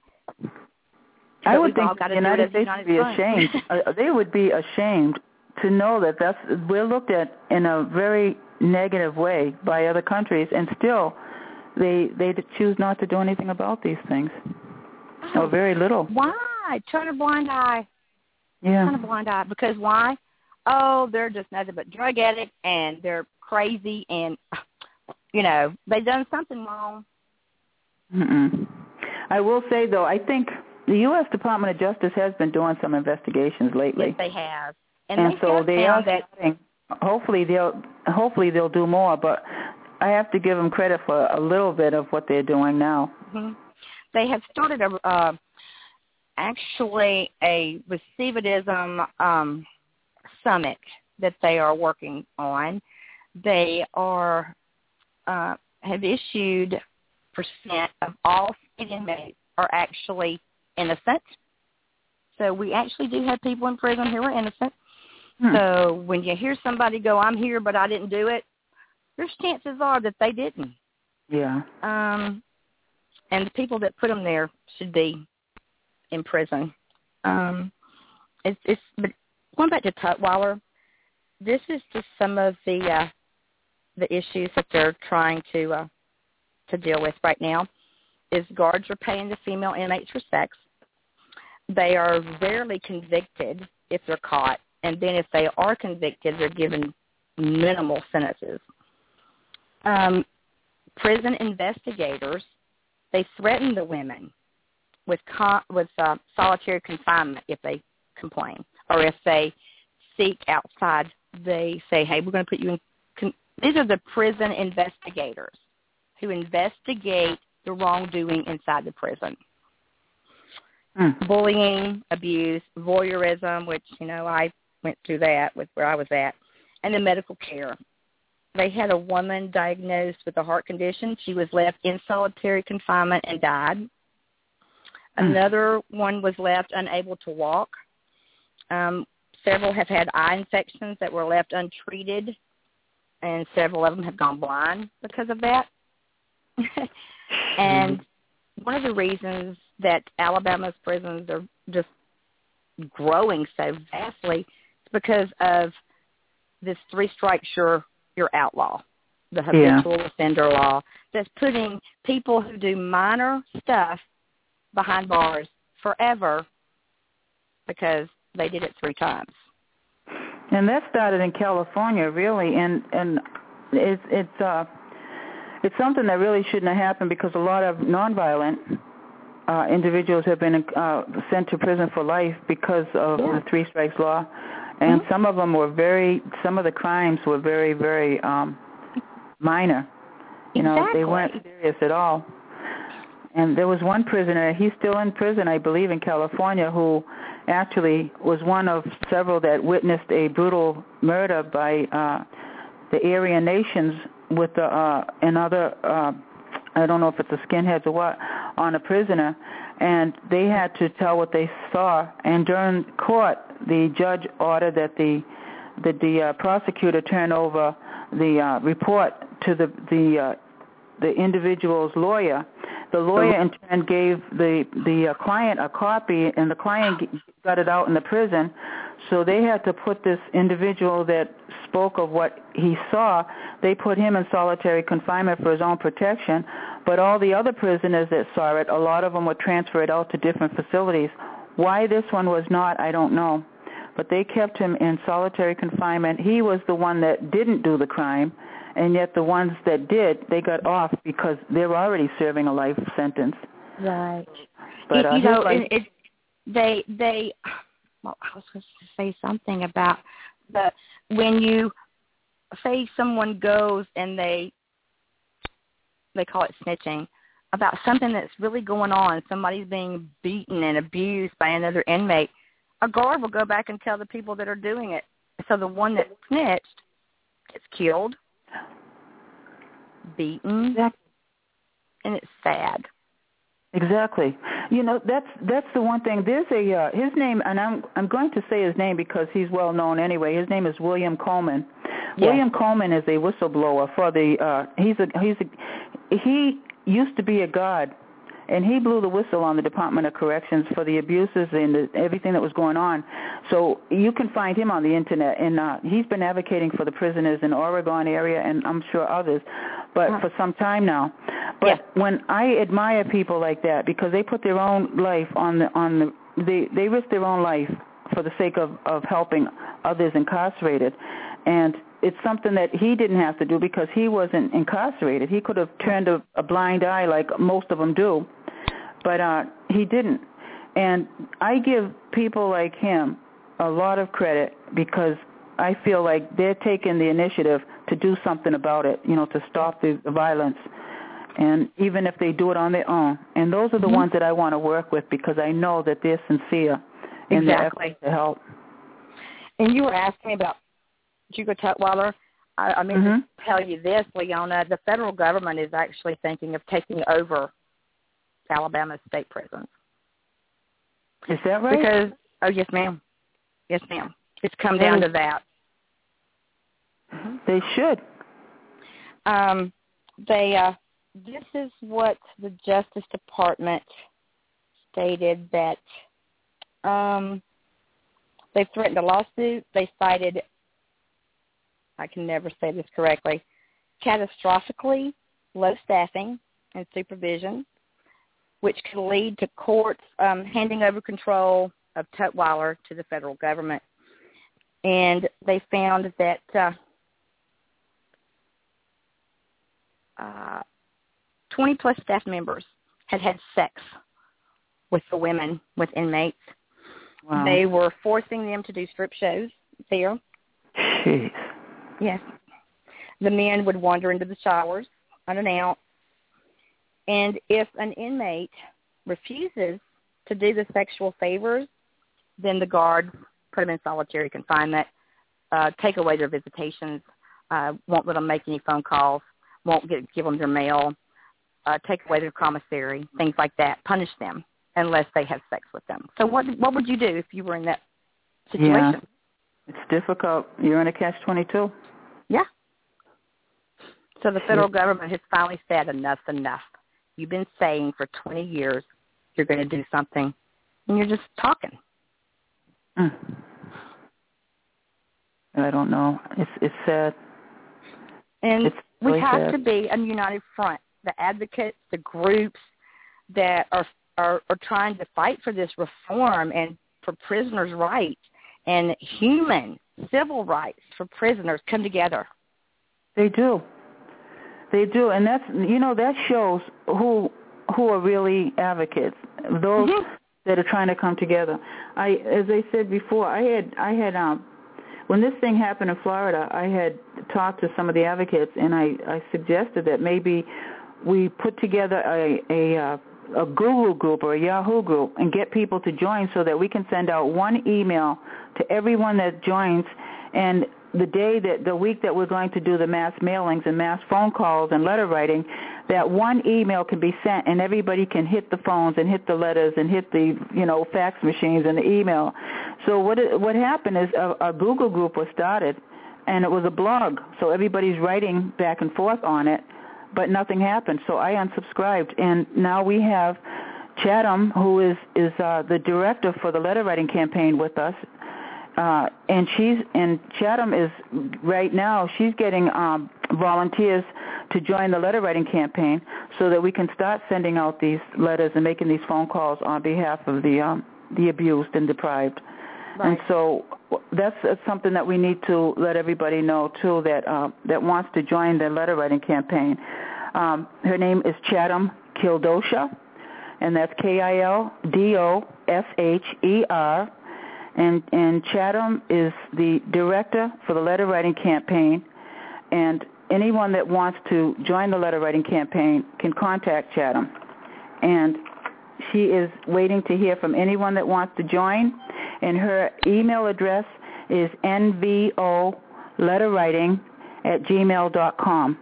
I so would think the United States would be ashamed. uh, they would be ashamed to know that that's we're looked at in a very negative way by other countries, and still they they choose not to do anything about these things, oh, or very little. Why? Turn a blind eye. Yeah. Turn a blind eye. Because why? Oh, they're just nothing but drug addicts, and they're crazy, and, you know, they've done something wrong. Mm-mm. I will say, though, I think the U S Department of Justice has been doing some investigations lately. Yes, they have. And, And they so have they found are that hopefully they'll hopefully they'll do more. But I have to give them credit for a little bit of what they're doing now. Mm-hmm. They have started a uh, actually a recidivism um, summit that they are working on. They are uh, have issued percent of all state inmates are actually innocent. So we actually do have people in prison who are innocent. Hmm. So when you hear somebody go, I'm here, but I didn't do it, there's chances are that they didn't. Yeah. Um, and the people that put them there should be in prison. Um, it's, it's but going back to Tutwiler, this is just some of the uh, the issues that they're trying to uh, to deal with right now. Is guards are paying the female inmates for sex. They are rarely convicted if they're caught, and then if they are convicted, they're given minimal sentences. Um, prison investigators, they threaten the women with con- with uh, solitary confinement if they complain, or if they seek outside. They say, "Hey, we're going to put you in." Con-. These are the prison investigators who investigate the wrongdoing inside the prison. Mm. Bullying, abuse, voyeurism, which, you know, I went through that with where I was at, and the medical care. They had a woman diagnosed with a heart condition. She was left in solitary confinement and died. Mm. Another one was left unable to walk. Um, several have had eye infections that were left untreated, and several of them have gone blind because of that. And one of the reasons that Alabama's prisons are just growing so vastly is because of this three strikes you're, you're outlaw, the habitual yeah. offender law, that's putting people who do minor stuff behind bars forever because they did it three times. And that started in California, really, and and it's it's uh it's something that really shouldn't have happened because a lot of nonviolent uh, individuals have been uh, sent to prison for life because of yeah. the three strikes law, and mm-hmm. some of them were very some of the crimes were very very um, minor. You know, exactly. they weren't serious at all. And there was one prisoner, he's still in prison, I believe, in California, who actually was one of several that witnessed a brutal murder by uh, the Aryan nations with the, uh, another, uh, I don't know if it's the skinheads or what, on a prisoner. And they had to tell what they saw. And during court, the judge ordered that the that the uh, prosecutor turn over the uh, report to the the uh, the individual's lawyer. The lawyer in turn gave the the uh, client a copy, and the client got it out in the prison. So they had to put this individual that spoke of what he saw, they put him in solitary confinement for his own protection. But all the other prisoners that saw it, a lot of them were transferred out to different facilities. Why this one was not, I don't know. But they kept him in solitary confinement. He was the one that didn't do the crime. And yet the ones that did, they got off because they were already serving a life sentence. Right. But, you, uh, you know, life, it, it, they, they, well, I was supposed to say something about the, when you say someone goes and they, they call it snitching, about something that's really going on, somebody's being beaten and abused by another inmate, a guard will go back and tell the people that are doing it. So the one that snitched gets killed, beaten, exactly. and it's sad. Exactly. You know, that's that's the one thing. There's a uh, his name, and I'm I'm going to say his name because he's well known anyway. His name is William Coleman. Yes. William Coleman is a whistleblower for the. Uh, he's a he's a he used to be a guard, and he blew the whistle on the Department of Corrections for the abuses and the, everything that was going on. So you can find him on the internet, and uh, he's been advocating for the prisoners in Oregon area, and I'm sure others, but uh-huh. for some time now. But yeah. when I admire people like that, because they put their own life on the on the they they risk their own life for the sake of of helping others incarcerated, and it's something that he didn't have to do because he wasn't incarcerated. He could have turned a, a blind eye like most of them do, but uh, he didn't. And I give people like him a lot of credit because I feel like they're taking the initiative to to do something about it, you know, to stop the, the violence. And even if they do it on their own. And those are the mm-hmm. ones that I want to work with because I know that they're sincere in exactly. their efforts to help. And you were asking me about Hugo Tutwiler. I, I mean, mm-hmm. to tell you this, Leona, the federal government is actually thinking of taking over Alabama state prisons. Is that right? Because, oh, yes, ma'am. Yes, ma'am. It's come down to that. Mm-hmm. They should. Um, they, uh, this is what the Justice Department stated that um, they threatened a lawsuit. They cited, I can never say this correctly, catastrophically low staffing and supervision, which could lead to courts um, handing over control of Tutwiler to the federal government. And they found that uh, uh, twenty-plus staff members had had sex with the women, with inmates. Wow. They were forcing them to do strip shows there. Jeez. Yes. The men would wander into the showers unannounced. And if an inmate refuses to do the sexual favors, then the guards put them in solitary confinement, uh, take away their visitations, uh, won't let them make any phone calls, won't get, give them their mail, uh, take away their commissary, things like that, punish them unless they have sex with them. So what what would you do if you were in that situation? Yeah. It's difficult. You're in a catch twenty-two. Yeah. So the federal yeah. government has finally said enough's enough. You've been saying for twenty years you're going to do something, and you're just talking. Mm. I don't know. It's it's sad. And it's we have sad. to be a united front. The advocates, the groups that are, are are trying to fight for this reform and for prisoners' rights and human civil rights for prisoners come together. They do. They do, and that's you know that shows who who are really advocates. Those mm-hmm. that are trying to come together. I, as I said before, I had I had um when this thing happened in Florida, I had talked to some of the advocates, and I, I suggested that maybe we put together a a, uh, a Google group or a Yahoo group and get people to join so that we can send out one email to everyone that joins, and the day that the week that we're going to do the mass mailings and mass phone calls and letter writing, that one email can be sent and everybody can hit the phones and hit the letters and hit the, you know, fax machines and the email. So what it, what happened is a, a Google group was started, and it was a blog. So everybody's writing back and forth on it, but nothing happened. So I unsubscribed, and now we have Chatham, who is is uh, the director for the letter writing campaign with us. Uh, and she's and Chatham is right now. She's getting um, volunteers to join the letter writing campaign so that we can start sending out these letters and making these phone calls on behalf of the um, the abused and deprived. Right. And so that's, that's something that we need to let everybody know too, that uh, that wants to join the letter writing campaign. Um, her name is Chatham Kildosher, and that's K I L D O S H E R. And, and Chatham is the director for the letter writing campaign, and anyone that wants to join the letter writing campaign can contact Chatham. And she is waiting to hear from anyone that wants to join, and her email address is n v o letter writing at gmail dot com.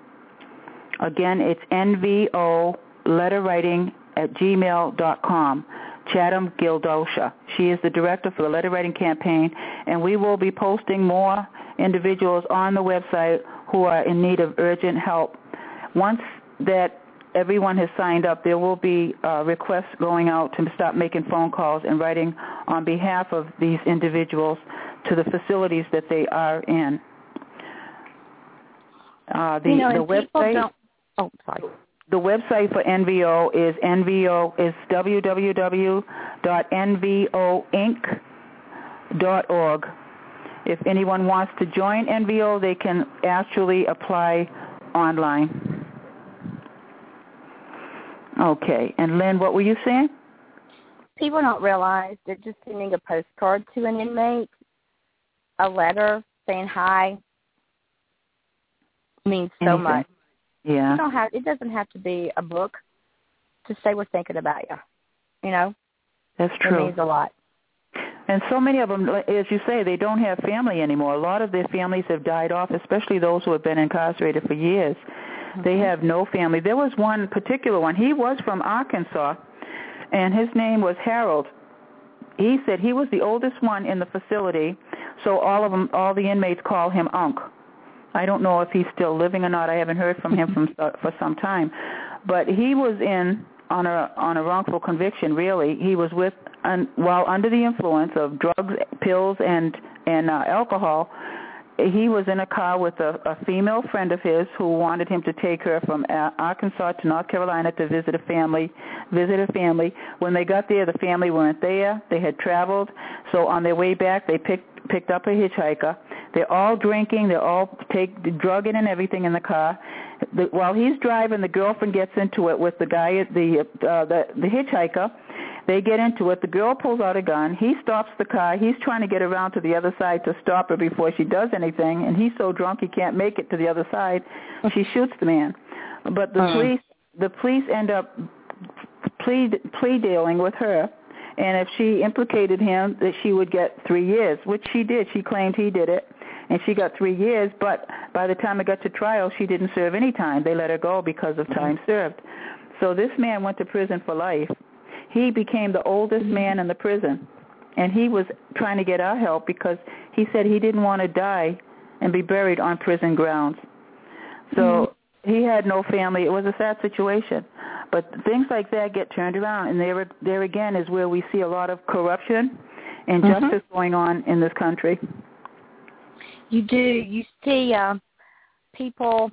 Again, it's n v o letter writing at gmail dot com. Chatham Kildosher. She is the director for the letter writing campaign, and we will be posting more individuals on the website who are in need of urgent help. Once that everyone has signed up, there will be uh, requests going out to start making phone calls and writing on behalf of these individuals to the facilities that they are in. Uh, the, you know, the website. Don't, oh, sorry. The website for N V O is N V O is w w w dot n v o inc dot org. If anyone wants to join N V O, they can actually apply online. Okay. And Lynn, what were you saying? People don't realize that just sending a postcard to an inmate, a letter saying hi, means so Anything. much. Yeah. You don't have, it doesn't have to be a book to say we're thinking about you. You know? That's true. It means a lot. And so many of them, as you say, they don't have family anymore. A lot of their families have died off, especially those who have been incarcerated for years. Mm-hmm. They have no family. There was one particular one. He was from Arkansas, and his name was Harold. He said he was the oldest one in the facility, so all of them, all the inmates call him Unc. I don't know if he's still living or not. I haven't heard from him from for some time. But he was in on a on a wrongful conviction. Really, he was with un, while under the influence of drugs, pills, and and uh, alcohol. He was in a car with a, a female friend of his who wanted him to take her from Arkansas to North Carolina to visit a family. Visit a family. When they got there, the family weren't there. They had traveled. So on their way back, they picked picked up a hitchhiker. They're all drinking. They're all take drugging and everything in the car. The, while he's driving, the girlfriend gets into it with the guy, the uh, the the hitchhiker. They get into it. The girl pulls out a gun. He stops the car. He's trying to get around to the other side to stop her before she does anything, and he's so drunk he can't make it to the other side. She shoots the man. But the uh-huh. police the police end up plea plea dealing with her, and if she implicated him, that she would get three years, which she did. She claimed he did it, and she got three years. But by the time it got to trial, she didn't serve any time. They let her go because of time served. So this man went to prison for life. He became the oldest man in the prison, and he was trying to get our help because he said he didn't want to die and be buried on prison grounds. So mm-hmm. he had no family. It was a sad situation. But things like that get turned around, and there, there again is where we see a lot of corruption and mm-hmm. justice going on in this country. You do. You see uh, people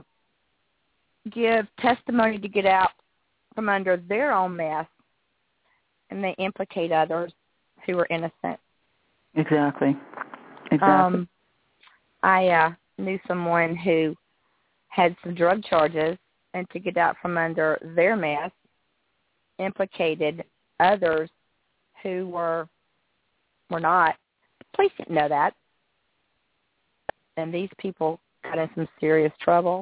give testimony to get out from under their own mess, and they implicate others who are innocent. Exactly. Exactly. Um, I uh, knew someone who had some drug charges, and to get out from under their mess, implicated others who were were not. Police didn't know that, and these people got in some serious trouble.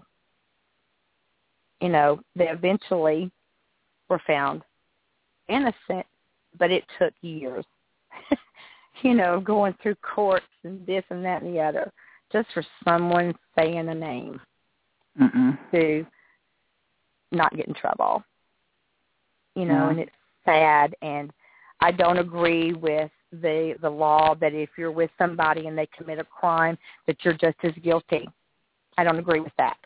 You know, they eventually were found innocent, but it took years, you know, going through courts and this and that and the other, just for someone saying a name Mm-mm. to not get in trouble, you know, yeah. and it's sad. And I don't agree with the the law that if you're with somebody and they commit a crime, that you're just as guilty. I don't agree with that.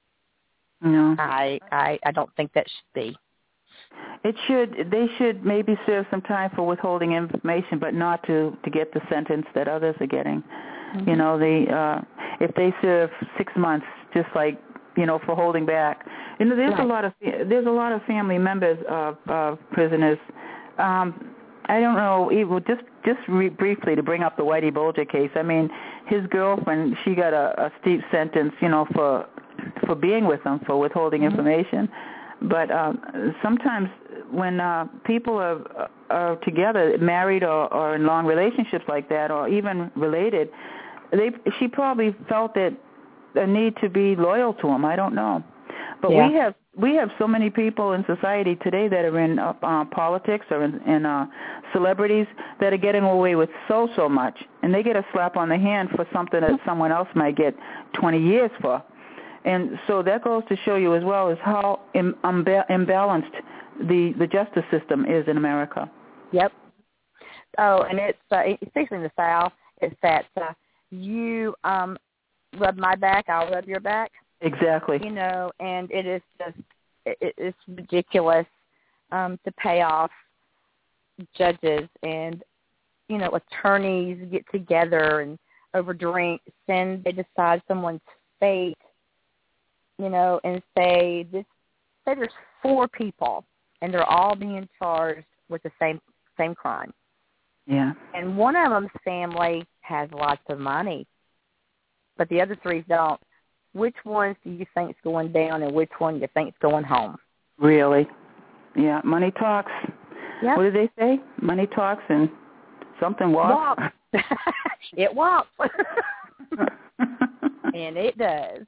No. I, I, I don't think that should be. It should. They should maybe serve some time for withholding information, but not to, to get the sentence that others are getting. Mm-hmm. You know, they uh, if they serve six months, just like you know, for holding back. You know, there's right. a lot of there's a lot of family members of, of prisoners. Um, I don't know. Even just just re- briefly to bring up the Whitey Bulger case. I mean, his girlfriend, she got a, a steep sentence, you know, for for being with him, for withholding mm-hmm. information. But um, sometimes when uh, people are, are together, married or, or in long relationships like that, or even related, they she probably felt that a need to be loyal to him. I don't know. But yeah. we have we have so many people in society today that are in uh, uh, politics or in, in uh, celebrities that are getting away with so, so much. And they get a slap on the hand for something that someone else might get twenty years for. And so that goes to show you as well as how Im- imba- imbalanced the, the justice system is in America. Yep. Oh, and it's, uh, especially in the South, it's that uh, you um, rub my back, I'll rub your back. Exactly. You know, and it is just, it, it's ridiculous um, to pay off judges and, you know, attorneys get together and over drinks and they decide someone's fate. You know, and say this. Say there's four people, and they're all being charged with the same same crime. Yeah. And one of them's family has lots of money, but the other three don't. Which ones do you think is going down, and which one do you think is going home? Really? Yeah. Money talks. Yep. What do they say? Money talks, and something walks. Walks. It walks. And it does.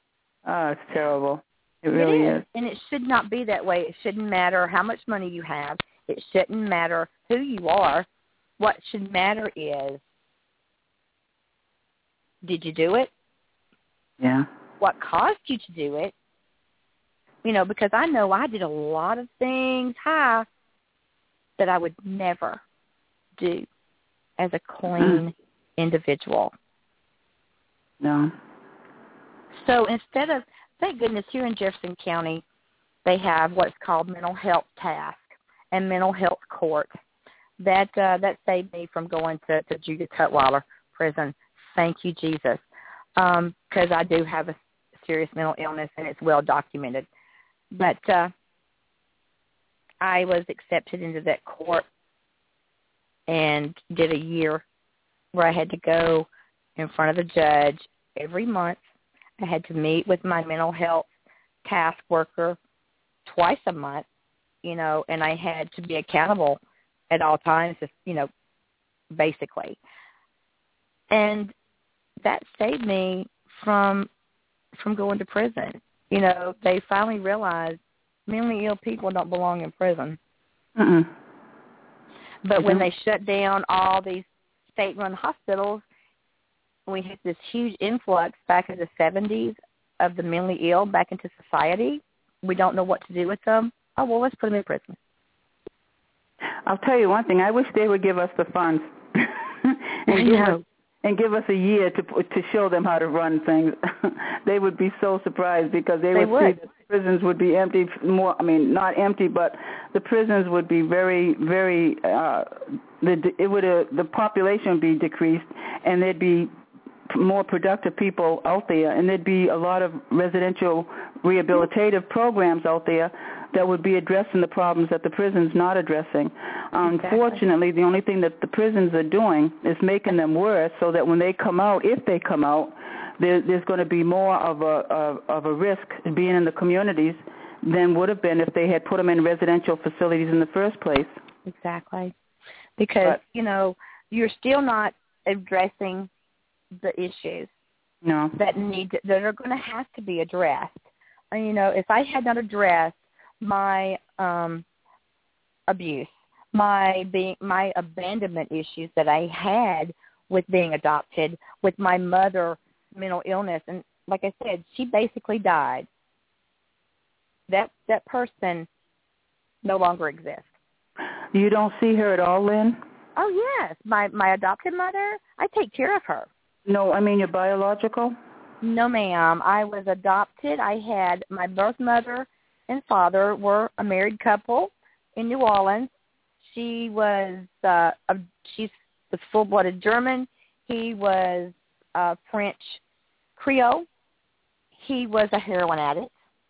Oh, it's terrible. It really it is. is. And it should not be that way. It shouldn't matter how much money you have. It shouldn't matter who you are. What should matter is, did you do it? Yeah. What caused you to do it? You know, because I know I did a lot of things high that I would never do as a clean mm. individual. No. So instead of, thank goodness, here in Jefferson County, they have what's called mental health task and mental health court. That uh, that saved me from going to, to Judith Tutwiler prison. Thank you, Jesus, because um, I do have a serious mental illness, and it's well documented. But uh, I was accepted into that court and did a year where I had to go in front of the judge every month. I had to meet with my mental health task worker twice a month, you know, and I had to be accountable at all times, just, you know, basically. And that saved me from from going to prison. You know, they finally realized mentally ill people don't belong in prison. Uh-uh. But mm-hmm. when they shut down all these state-run hospitals, we had this huge influx back in the seventies of the mentally ill back into society. We don't know what to do with them. Oh, well, let's put them in prison. I'll tell you one thing. I wish they would give us the funds and, I give know. us, and give us a year to to show them how to run things. They would be so surprised because they, they would, would see that prisons would be empty more. I mean, not empty, but the prisons would be very, very. Uh, the it would uh, the population would be decreased, and there'd be more productive people out there, and there'd be a lot of residential rehabilitative programs out there that would be addressing the problems that the prison's not addressing. Um, exactly. Unfortunately, the only thing that the prisons are doing is making them worse so that when they come out, if they come out, there, there's going to be more of a, of, of a risk being in the communities than would have been if they had put them in residential facilities in the first place. Exactly. Because, but, you know, you're still not addressing the issues no. that need to, that are going to have to be addressed. And, you know, if I had not addressed my um, abuse, my being, my abandonment issues that I had with being adopted, with my mother mental illness, and like I said, she basically died. That that person no longer exists. You don't see her at all, Lynn? Oh yes, my my adopted mother. I take care of her. No, I mean your biological? No, ma'am. I was adopted. I had my birth mother and father were a married couple in New Orleans. She was uh, a, she's was full-blooded German. He was uh, French Creole. He was a heroin addict.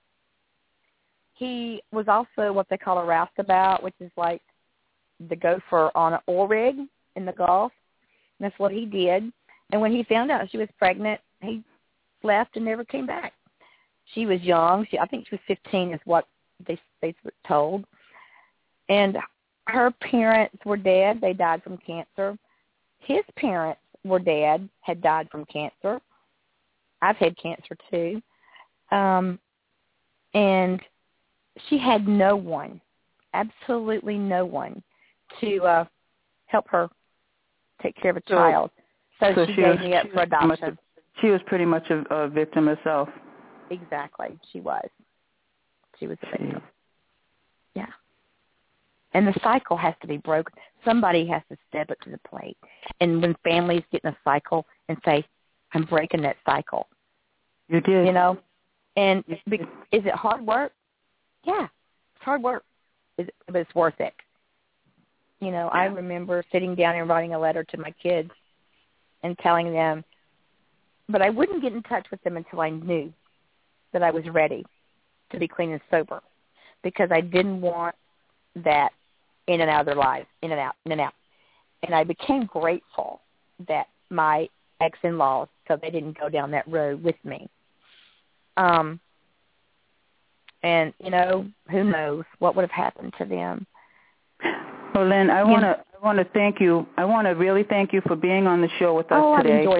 He was also what they call a roustabout, which is like the gopher on an oil rig in the Gulf. And that's what he did. And when he found out she was pregnant, he left and never came back. She was young. She, I think she was fifteen is what they, they were told. And her parents were dead. They died from cancer. His parents were dead, had died from cancer. I've had cancer too. Um, and she had no one, absolutely no one, to uh, help her take care of a so, child. So, so she, she gave was, me up for adoption. She was pretty much a, a victim herself. Exactly. She was. She was a Jeez. victim. Yeah. And the cycle has to be broken. Somebody has to step up to the plate. And when families get in a cycle and say, I'm breaking that cycle. You did. You know? And is it hard work? Yeah. It's hard work. But it's worth it. You know, yeah. I remember sitting down and writing a letter to my kids and telling them, but I wouldn't get in touch with them until I knew that I was ready to be clean and sober, because I didn't want that in and out of their lives, in and out, in and out. And I became grateful that my ex-in-laws, so they didn't go down that road with me. Um, and, you know, who knows what would have happened to them. Well, Lynn, I want to I want to thank you. I want to really thank you for being on the show with us oh, today. Oh, I enjoyed it.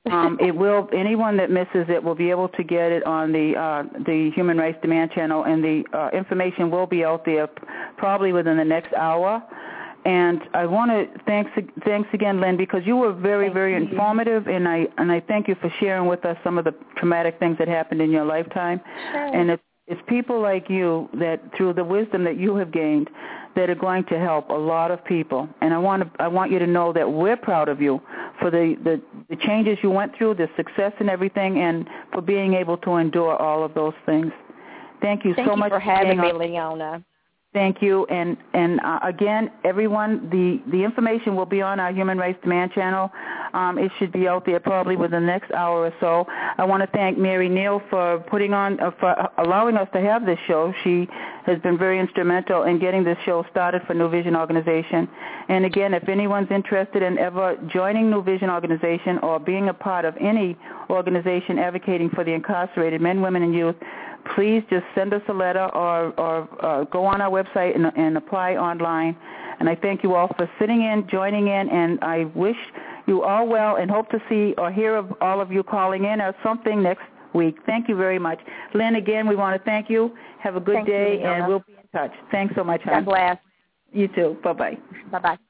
um, it will. Anyone that misses it will be able to get it on the uh, the Human Rights Demand channel, and the uh, information will be out there probably within the next hour. And I want to thanks thanks again, Lynn, because you were very, thank very you. informative, and I and I thank you for sharing with us some of the traumatic things that happened in your lifetime. Sure. And it's, it's people like you that, through the wisdom that you have gained, that are going to help a lot of people. And I want to I want you to know that we're proud of you for the, the, the changes you went through, the success and everything, and for being able to endure all of those things. Thank you Thank so you much for having me, on. Leona. Thank you. And, and uh, again, everyone, the, the information will be on our Human Rights Demand channel. Um, it should be out there probably within the next hour or so. I want to thank Mary Neal for putting on, uh, for allowing us to have this show. She has been very instrumental in getting this show started for New Vision Organization. And again, if anyone's interested in ever joining New Vision Organization or being a part of any organization advocating for the incarcerated men, women, and youth, please just send us a letter or, or uh, go on our website and, and apply online. And I thank you all for sitting in, joining in, and I wish you all well and hope to see or hear of all of you calling in or something next week. Thank you very much. Lynn, again, we want to thank you. Have a good Thank day, you, and we'll be in touch. Thanks so much, God hon. bless. You too. Bye-bye. Bye-bye.